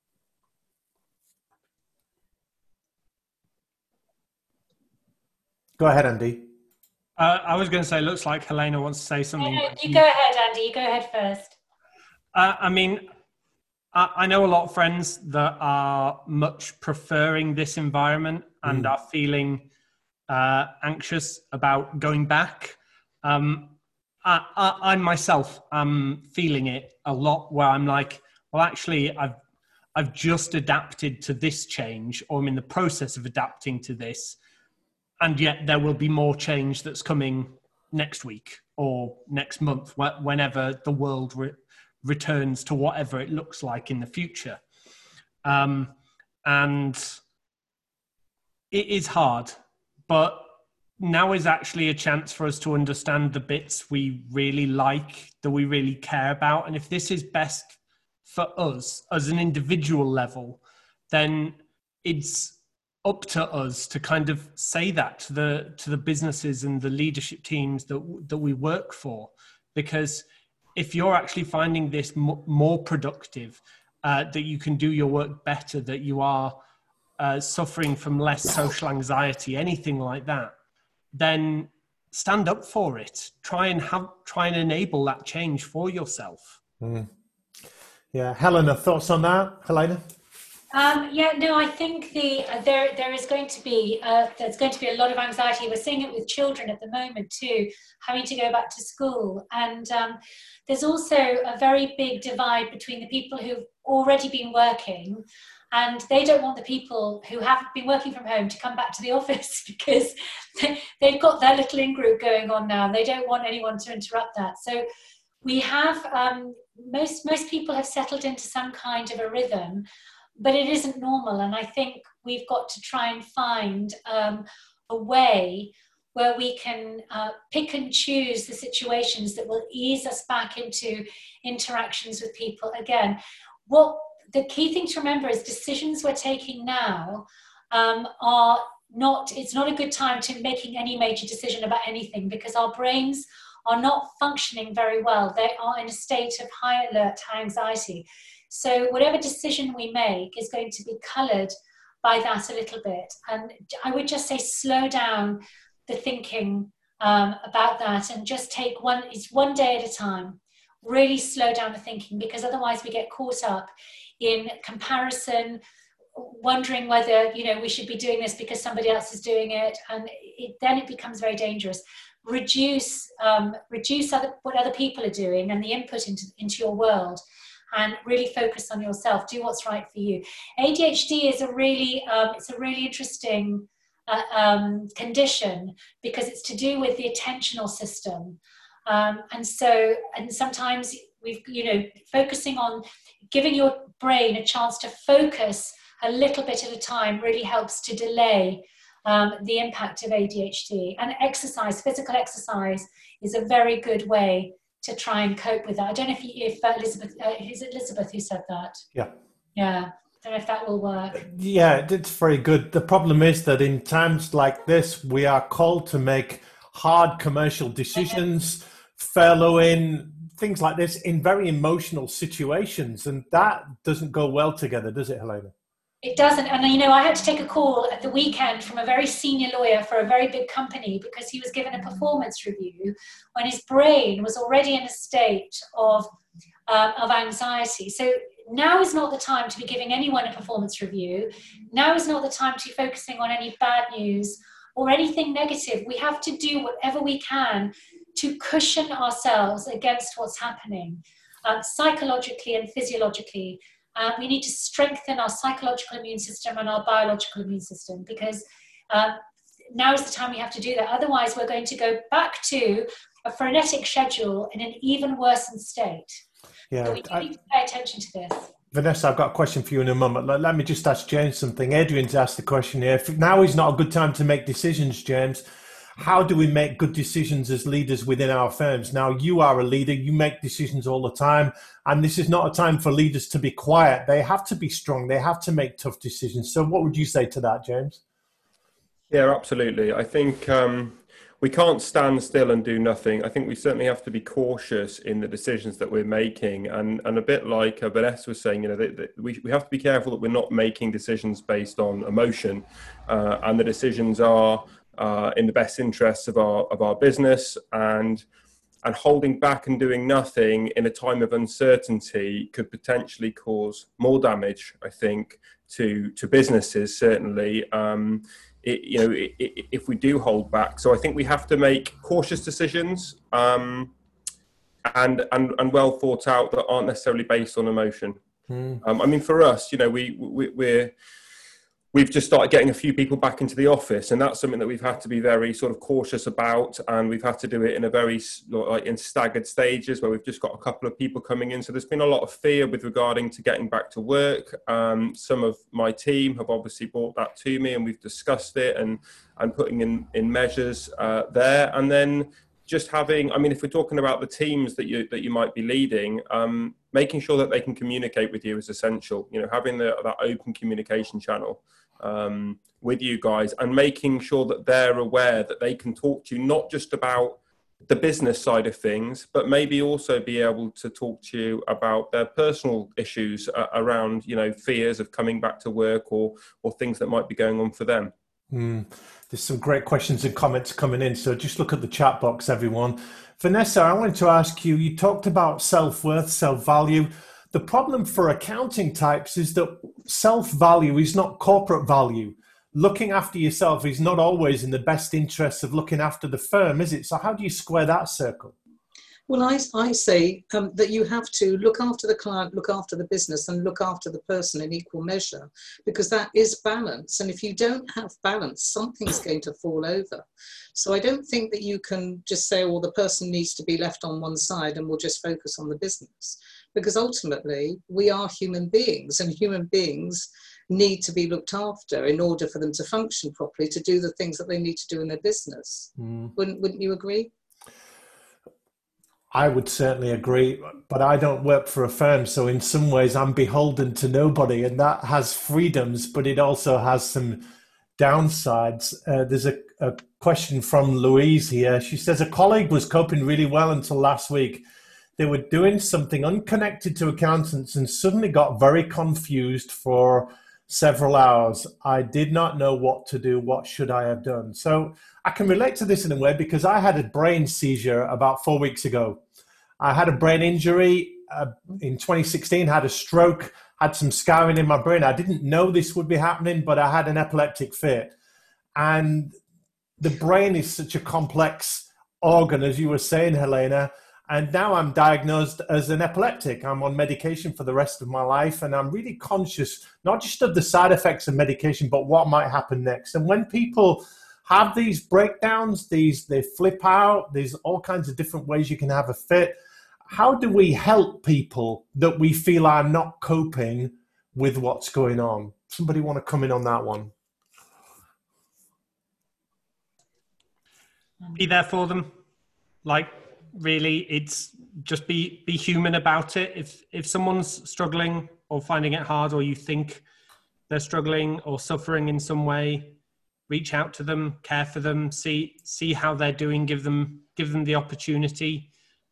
Go ahead, Andy. I was going to say, looks like Helena wants to say something. No, you go ahead, Andy. You go ahead first. I know a lot of friends that are much preferring this environment and are feeling anxious about going back. I myself am feeling it a lot, where I'm like, well, actually, I've just adapted to this change, or I'm in the process of adapting to this. And yet there will be more change that's coming next week or next month, whenever the world returns to whatever it looks like in the future. And it is hard, but now is actually a chance for us to understand the bits we really like, that we really care about. And if this is best for us as an individual level, then it's up to us to kind of say that to the businesses and the leadership teams that we work for. Because if you're actually finding this more productive that you can do your work better, that you are suffering from less social anxiety, anything like that, then stand up for it. Try and enable that change for yourself. Yeah, Helena, thoughts on that? Helena? I think there is going to be there's going to be a lot of anxiety. We're seeing it with children at the moment too, having to go back to school, and there's also a very big divide between the people who've already been working, and they don't want the people who haven't been working from home to come back to the office because they've got their little in-group going on now. They don't want anyone to interrupt that. So we have most people have settled into some kind of a rhythm, but it isn't normal. And I think we've got to try and find a way where we can pick and choose the situations that will ease us back into interactions with people again. The key thing to remember is decisions we're taking now it's not a good time to making any major decision about anything, because our brains are not functioning very well. They are in a state of high alert, high anxiety. So whatever decision we make is going to be coloured by that a little bit. And I would just say slow down the thinking about that, and just take one day at a time. Really slow down the thinking, because otherwise we get caught up in comparison, wondering whether we should be doing this because somebody else is doing it, and then it becomes very dangerous. Reduce what other people are doing and the input into your world, and really focus on yourself. Do what's right for you. ADHD is a really interesting condition, because it's to do with the attentional system, and sometimes focusing on giving your brain a chance to focus a little bit at a time really helps to delay the impact of ADHD. And physical exercise is a very good way to try and cope with that. I don't know if Elizabeth, is it Elizabeth who said that? Yeah. Yeah. I don't know if that will work. Yeah, it's very good. The problem is that in times like this, we are called to make hard commercial decisions, furloughing, things like this in very emotional situations. And that doesn't go well together, does it, Helena? It doesn't. And, I had to take a call at the weekend from a very senior lawyer for a very big company, because he was given a performance review when his brain was already in a state of anxiety. So now is not the time to be giving anyone a performance review. Now is not the time to be focusing on any bad news or anything negative. We have to do whatever we can to cushion ourselves against what's happening, psychologically and physiologically. We need to strengthen our psychological immune system and our biological immune system, because now is the time we have to do that. Otherwise, we're going to go back to a frenetic schedule in an even worsened state. Yeah, so we need to pay attention to this. Vanessa, I've got a question for you in a moment. Let me just ask James something. Adrian's asked the question here. If now is not a good time to make decisions, James, how do we make good decisions as leaders within our firms? Now, you are a leader. You make decisions all the time. And this is not a time for leaders to be quiet. They have to be strong. They have to make tough decisions. So what would you say to that, James? Yeah, absolutely. I think we can't stand still and do nothing. I think we certainly have to be cautious in the decisions that we're making. And a bit like Vanessa was saying, we have to be careful that we're not making decisions based on emotion, and the decisions are in the best interests of our business, and holding back and doing nothing in a time of uncertainty could potentially cause more damage, I think, to businesses, certainly, if we do hold back. So I think we have to make cautious decisions and well thought out, that aren't necessarily based on emotion. For us, we've just started getting a few people back into the office, and that's something that we've had to be very sort of cautious about, and we've had to do it in a very in staggered stages, where we've just got a couple of people coming in. So there's been a lot of fear with regarding to getting back to work. Some of my team have obviously brought that to me, and we've discussed it and putting in measures there. And then just having, if we're talking about the teams that you might be leading, making sure that they can communicate with you is essential. Having that open communication channel with you guys, and making sure that they're aware that they can talk to you, not just about the business side of things, but maybe also be able to talk to you about their personal issues around, fears of coming back to work or things that might be going on for them. There's some great questions and comments coming in. So just look at the chat box, everyone. Vanessa, I wanted to ask you, you talked about self-worth, self-value. The problem for accounting types is that self-value is not corporate value. Looking after yourself is not always in the best interests of looking after the firm, is it? So how do you square that circle? Well, I say that you have to look after the client, look after the business, and look after the person in equal measure, because that is balance. And if you don't have balance, something's going to fall over. So I don't think that you can just say, well, the person needs to be left on one side and we'll just focus on the business. Because ultimately, we are human beings, and human beings need to be looked after in order for them to function properly, to do the things that they need to do in their business. Wouldn't you agree? I would certainly agree, but I don't work for a firm, so in some ways I'm beholden to nobody, and that has freedoms, but it also has some downsides. There's a question from Louise here. She says, a colleague was coping really well until last week. They were doing something unconnected to accountants and suddenly got very confused for several hours. I did not know what to do. What should I have done? So I can relate to this in a way, because I had a brain seizure about 4 weeks ago. I had a brain injury in 2016, had a stroke, had some scarring in my brain. I didn't know this would be happening, but I had an epileptic fit. And the brain is such a complex organ, as you were saying, Helena. And now I'm diagnosed as an epileptic. I'm on medication for the rest of my life, and I'm really conscious, not just of the side effects of medication, but what might happen next. And when people have these breakdowns, they flip out, there's all kinds of different ways you can have a fit. How do we help people that we feel are not coping with what's going on? Somebody want to come in on that one? Be there for them. Like, really, it's just be human about it. If someone's struggling or finding it hard, or you think they're struggling or suffering in some way, reach out to them, care for them, see how they're doing, give them the opportunity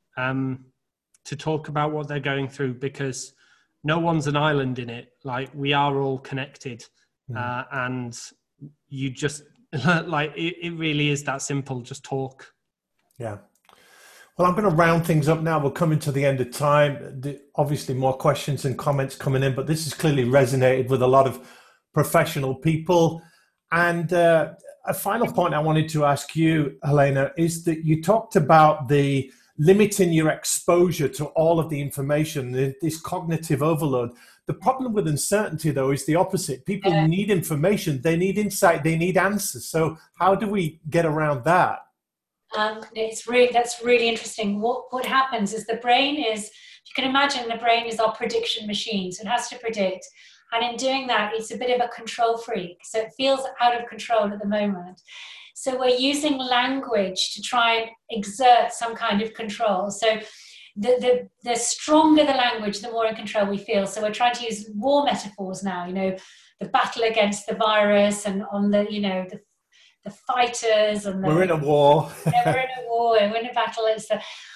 to talk about what they're going through, because no one's an island in it. Like, we are all connected, and you just like it really is that simple. Just talk. Yeah. Well, I'm going to round things up now. We're coming to the end of time. Obviously, more questions and comments coming in, but this has clearly resonated with a lot of professional people. And a final point I wanted to ask you, Helena, is that you talked about the limiting your exposure to all of the information, this cognitive overload. The problem with uncertainty, though, is the opposite. People need information, they need insight, they need answers. So how do we get around that? That's really interesting. What happens is the brain is, you can imagine the brain is our prediction machine, so it has to predict. And in doing that, it's a bit of a control freak. So it feels out of control at the moment. So we're using language to try and exert some kind of control. So the stronger the language, the more in control we feel. So we're trying to use war metaphors now, the battle against the virus, and on the fighters. And we're in a war. Yeah, we're in a war, and we're in a battle. It's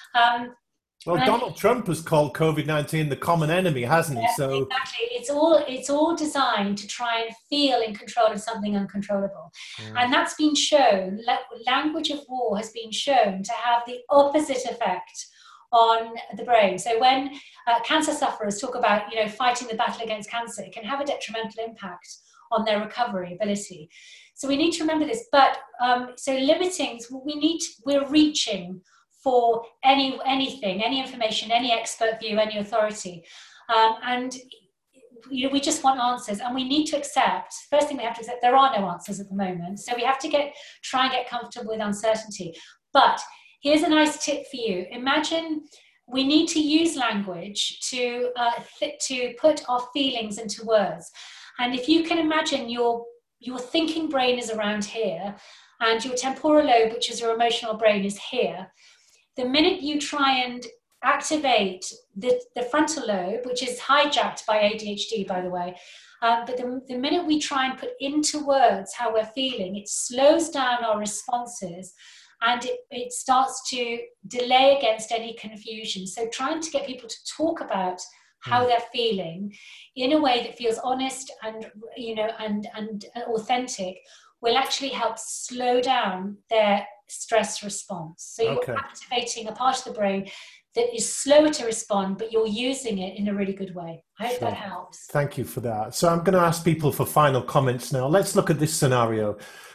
Donald Trump has called COVID-19 the common enemy, hasn't he? So exactly, it's all designed to try and feel in control of something uncontrollable, and that's been shown. Language of war has been shown to have the opposite effect on the brain. So when cancer sufferers talk about fighting the battle against cancer, it can have a detrimental impact on their recovery ability. So we need to remember this. But so limiting, we're reaching for anything, any information, any expert view, any authority. And we just want answers, and we need to accept, first thing we have to accept, there are no answers at the moment. So we have to try and get comfortable with uncertainty. But here's a nice tip for you. Imagine we need to use language to put our feelings into words. And if you can imagine your thinking brain is around here, and your temporal lobe, which is your emotional brain, is here. The minute you try and activate the frontal lobe, which is hijacked by ADHD, by the way, but the minute we try and put into words how we're feeling, it slows down our responses, and it starts to delay against any confusion. So trying to get people to talk about how they're feeling in a way that feels honest and, you know, and authentic will actually help slow down their stress response. So you're activating a part of the brain that is slower to respond, but you're using it in a really good way. I hope that helps. Thank you for that. So I'm going to ask people for final comments now. Let's look at this scenario.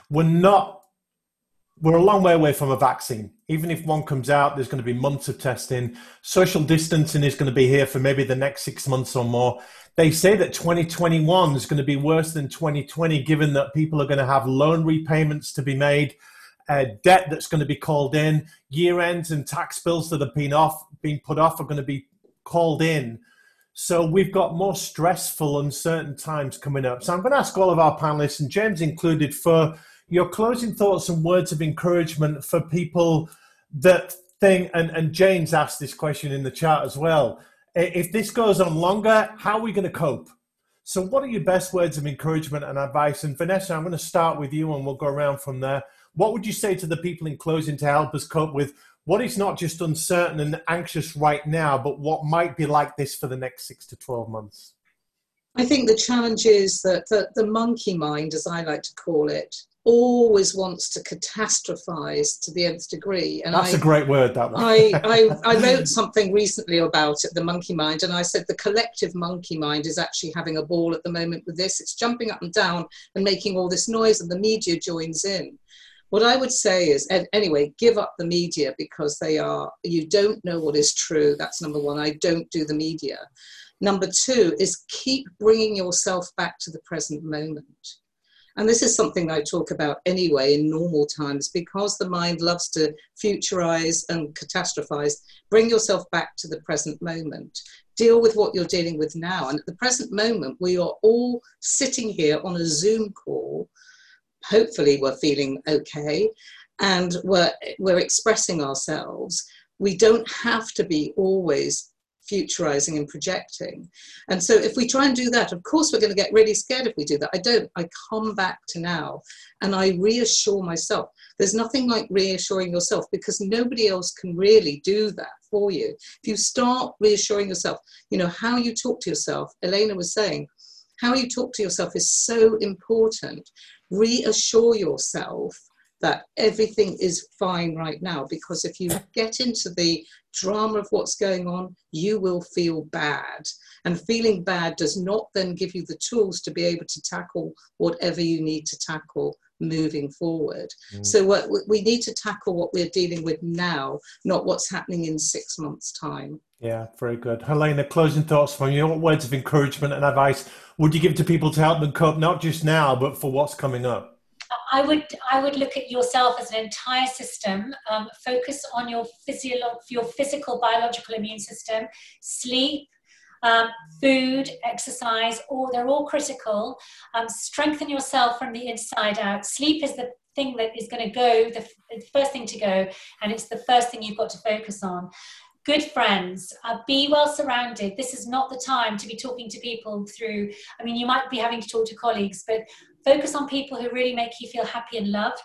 We're a long way away from a vaccine. Even if one comes out, there's going to be months of testing. Social distancing is going to be here for maybe the next 6 months or more. They say that 2021 is going to be worse than 2020, given that people are going to have loan repayments to be made, debt that's going to be called in, year ends and tax bills that have been put off are going to be called in. So we've got more stressful, uncertain times coming up. So I'm going to ask all of our panelists, and James included, for your closing thoughts and words of encouragement for people that think, and James asked this question in the chat as well, if this goes on longer, how are we going to cope? So what are your best words of encouragement and advice? And Vanessa, I'm going to start with you and we'll go around from there. What would you say to the people in closing to help us cope with what is not just uncertain and anxious right now, but what might be like this for the next 6 to 12 months? I think the challenge is that the monkey mind, as I like to call it, always wants to catastrophize to the nth degree. And that's a great word, that one. I wrote something recently about it, the monkey mind, and I said the collective monkey mind is actually having a ball at the moment with this. It's jumping up and down and making all this noise, and the media joins in. What I would say is, anyway, give up the media, because you don't know what is true. That's number one. I don't do the media. Number two is keep bringing yourself back to the present moment. And this is something I talk about anyway in normal times, because the mind loves to futurize and catastrophize. Bring yourself back to the present moment. Deal with what you're dealing with now. And at the present moment, we are all sitting here on a Zoom call. Hopefully we're feeling okay and we're expressing ourselves. We don't have to be always futurizing and projecting. And so if we try and do that, of course we're going to get really scared if we do that. I come back to now and I reassure myself. There's nothing like reassuring yourself, because nobody else can really do that for you. If you start reassuring yourself, you know, how you talk to yourself, Elena was saying, how you talk to yourself is so important. Reassure yourself that everything is fine right now, because if you get into the drama of what's going on, you will feel bad. And feeling bad does not then give you the tools to be able to tackle whatever you need to tackle moving forward. So we need to tackle what we're dealing with now, not what's happening in 6 months' time. Yeah, very good. Helena, closing thoughts from you. What words of encouragement and advice would you give to people to help them cope, not just now, but for what's coming up? I would look at yourself as an entire system. Focus on your physical, biological immune system, sleep, food, exercise, they're all critical. Strengthen yourself from the inside out. Sleep is the thing that is going to go, the first thing to go, and it's the first thing you've got to focus on. Good friends, be well surrounded. This is not the time to be talking to people through, I mean, you might be having to talk to colleagues, but focus on people who really make you feel happy and loved.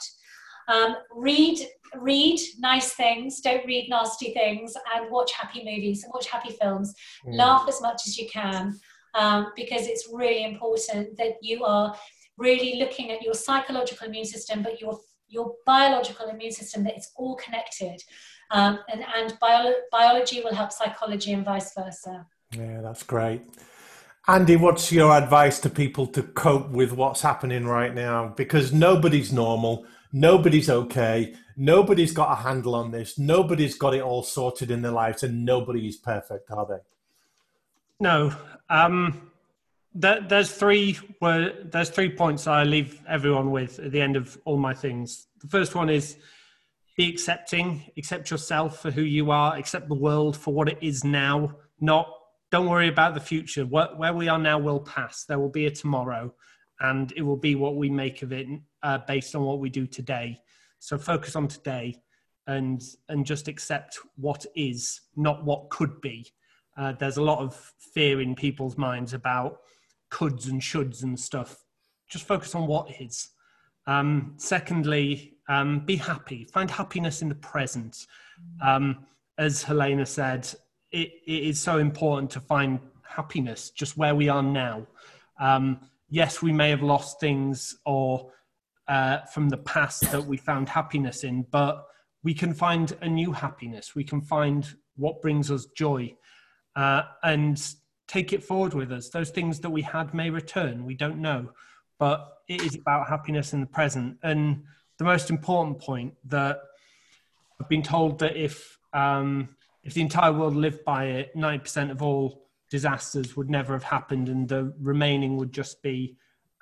Read nice things, don't read nasty things, and watch happy movies, watch happy films. Laugh as much as you can, because it's really important that you are really looking at your psychological immune system, but your biological immune system, that it's all connected. And biology will help psychology and vice versa. Yeah, that's great. Andy, what's your advice to people to cope with what's happening right now? Because nobody's normal, nobody's okay, nobody's got a handle on this, nobody's got it all sorted in their lives, and nobody is perfect, are they? No. There's three points I leave everyone with at the end of all my things. The first one is be accepting, accept yourself for who you are, accept the world for what it is now, don't worry about the future. Where we are now will pass. There will be a tomorrow, and it will be what we make of it based on what we do today. So focus on today and just accept what is, not what could be. There's a lot of fear in people's minds about coulds and shoulds and stuff. Just focus on what is. Secondly, Be happy. Find happiness in the present. As Helena said, it is so important to find happiness just where we are now. Yes, we may have lost things or from the past that we found happiness in, but we can find a new happiness. We can find what brings us joy and take it forward with us. Those things that we had may return. We don't know, but it is about happiness in the present. And the most important point that I've been told that if the entire world lived by it, 90% of all disasters would never have happened, and the remaining would just be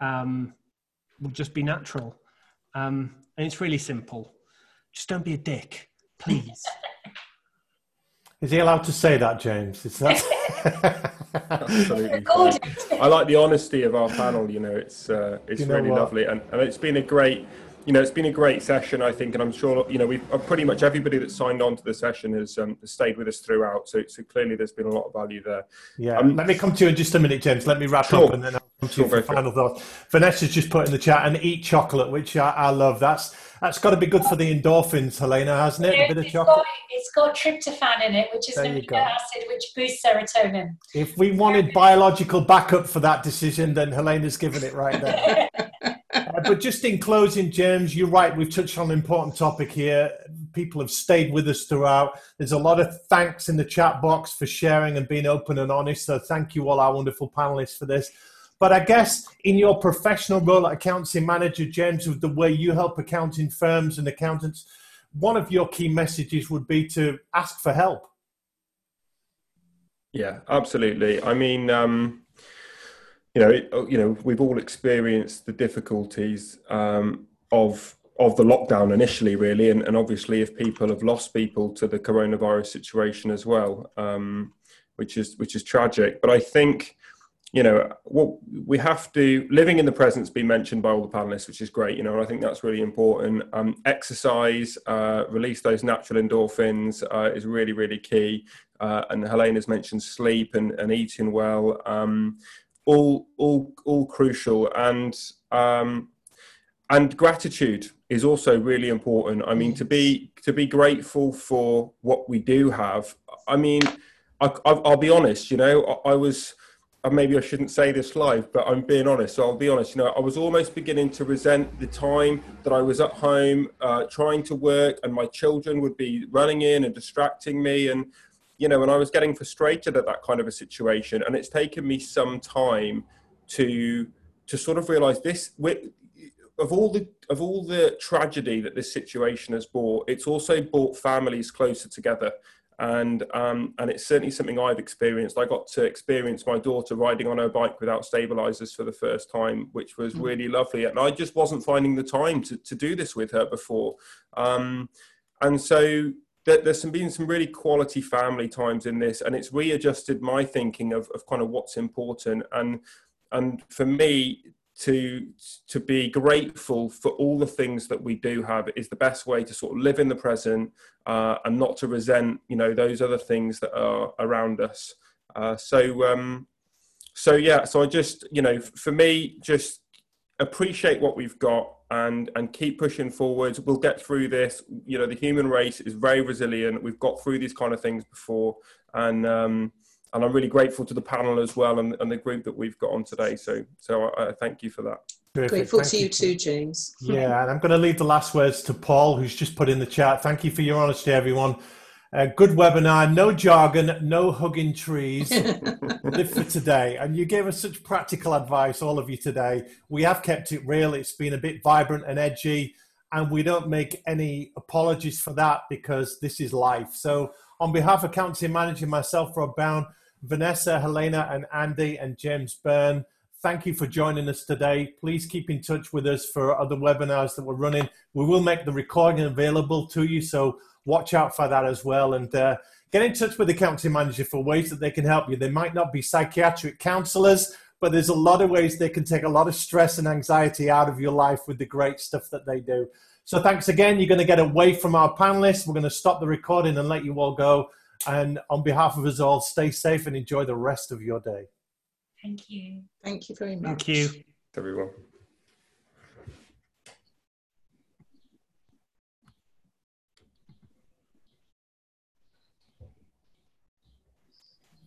natural. And it's really simple. Just don't be a dick, please. Is he allowed to say that, James? Is that? Absolutely. I like the honesty of our panel. You know, it's really lovely, and it's been a great. You know, it's been a great session, I think, and I'm sure, you know, we've pretty much everybody that signed on to the session has stayed with us throughout. So clearly there's been a lot of value there. Yeah. Let me come to you in just a minute, James. Let me wrap up and then I'll come to you for final thoughts. Vanessa's just put in the chat, and eat chocolate, which I love. That's got to be good for the endorphins, Helena, hasn't it? A bit of chocolate. It's got tryptophan in it, which is an amino acid which boosts serotonin. If we wanted biological backup for that decision, then Helena's given it right there. But just in closing, James, you're right. We've touched on an important topic here. People have stayed with us throughout. There's a lot of thanks in the chat box for sharing and being open and honest. So thank you all our wonderful panelists for this. But I guess in your professional role at accounting manager, James, with the way you help accounting firms and accountants, one of your key messages would be to ask for help. Yeah, absolutely. I mean, we've all experienced the difficulties of the lockdown initially, really, and obviously if people have lost people to the coronavirus situation as well, which is tragic. But I think, you know, what we have to, living in the present's been mentioned by all the panelists, which is great, you know, and I think that's really important. Exercise, release those natural endorphins is really, really key. And Helena's mentioned sleep and eating well. All crucial, and gratitude is also really important. I mean, to be grateful for what we do have. I mean, I'll be honest. You know, maybe I shouldn't say this live, but I'm being honest. So I'll be honest. You know, I was almost beginning to resent the time that I was at home trying to work, and my children would be running in and distracting me, and you know, and I was getting frustrated at that kind of a situation. And it's taken me some time to sort of realize this, of all the tragedy that this situation has brought, it's also brought families closer together. And it's certainly something I've experienced. I got to experience my daughter riding on her bike without stabilizers for the first time, which was really lovely. And I just wasn't finding the time to do this with her before. And so there's been some really quality family times in this, and it's readjusted my thinking of kind of what's important. And for me, to be grateful for all the things that we do have is the best way to sort of live in the present and not to resent, you know, those other things that are around us. So I just, you know, for me, just appreciate what we've got and keep pushing forwards. We'll get through this. You know, the human race is very resilient. We've got through these kind of things before, and I'm really grateful to the panel as well and the group that we've got on today. So I thank you for that. Terrific. Grateful to you too, James. Yeah, and I'm going to leave the last words to Paul, who's just put in the chat. Thank you for your honesty, everyone. Good webinar, no jargon, no hugging trees. Live for today. And you gave us such practical advice, all of you today. We have kept it real. It's been a bit vibrant and edgy, and we don't make any apologies for that because this is life. So on behalf of Accounting Manager, myself, Rob Bound, Vanessa, Helena, and Andy, and James Byrne, thank you for joining us today. Please keep in touch with us for other webinars that we're running. We will make the recording available to you, so watch out for that as well. And get in touch with the Accounting Manager for ways that they can help you. They might not be psychiatric counselors, but there's a lot of ways they can take a lot of stress and anxiety out of your life with the great stuff that they do. So thanks again. You're going to get away from our panelists. We're going to stop the recording and let you all go. And on behalf of us all, stay safe and enjoy the rest of your day. Thank you. Thank you very much. Thank you. Everyone.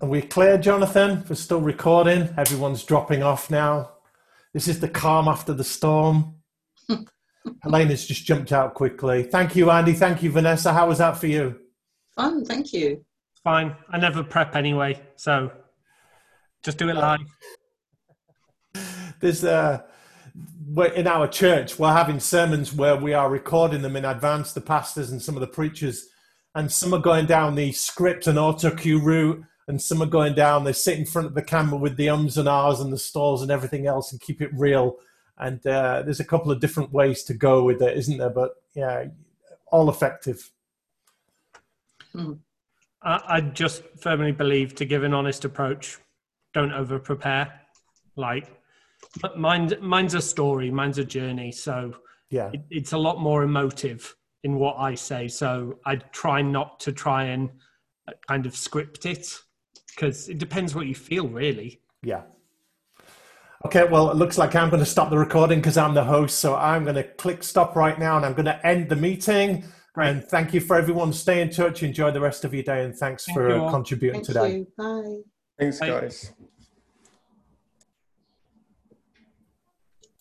Are we clear, Jonathan? We're still recording. Everyone's dropping off now. This is the calm after the storm. Helena's just jumped out quickly. Thank you, Andy. Thank you, Vanessa. How was that for you? Fun, thank you. Fine. I never prep anyway, so just do it live. There's in our church, we're having sermons where we are recording them in advance, the pastors and some of the preachers, and some are going down the script and auto cue route, and some are going down, they sit in front of the camera with the ums and ahs and the stalls and everything else and keep it real. And there's a couple of different ways to go with it, isn't there? But yeah, all effective. I just firmly believe to give an honest approach, don't over prepare. Like mine's a story, mine's a journey. So yeah, it's a lot more emotive in what I say. So I try not to try and kind of script it, because it depends what you feel, really. Yeah. Okay, well, it looks like I'm going to stop the recording because I'm the host. So I'm going to click stop right now and I'm going to end the meeting. Great. And thank you for everyone. Stay in touch. Enjoy the rest of your day. And thanks for contributing today. Bye. Thanks, guys.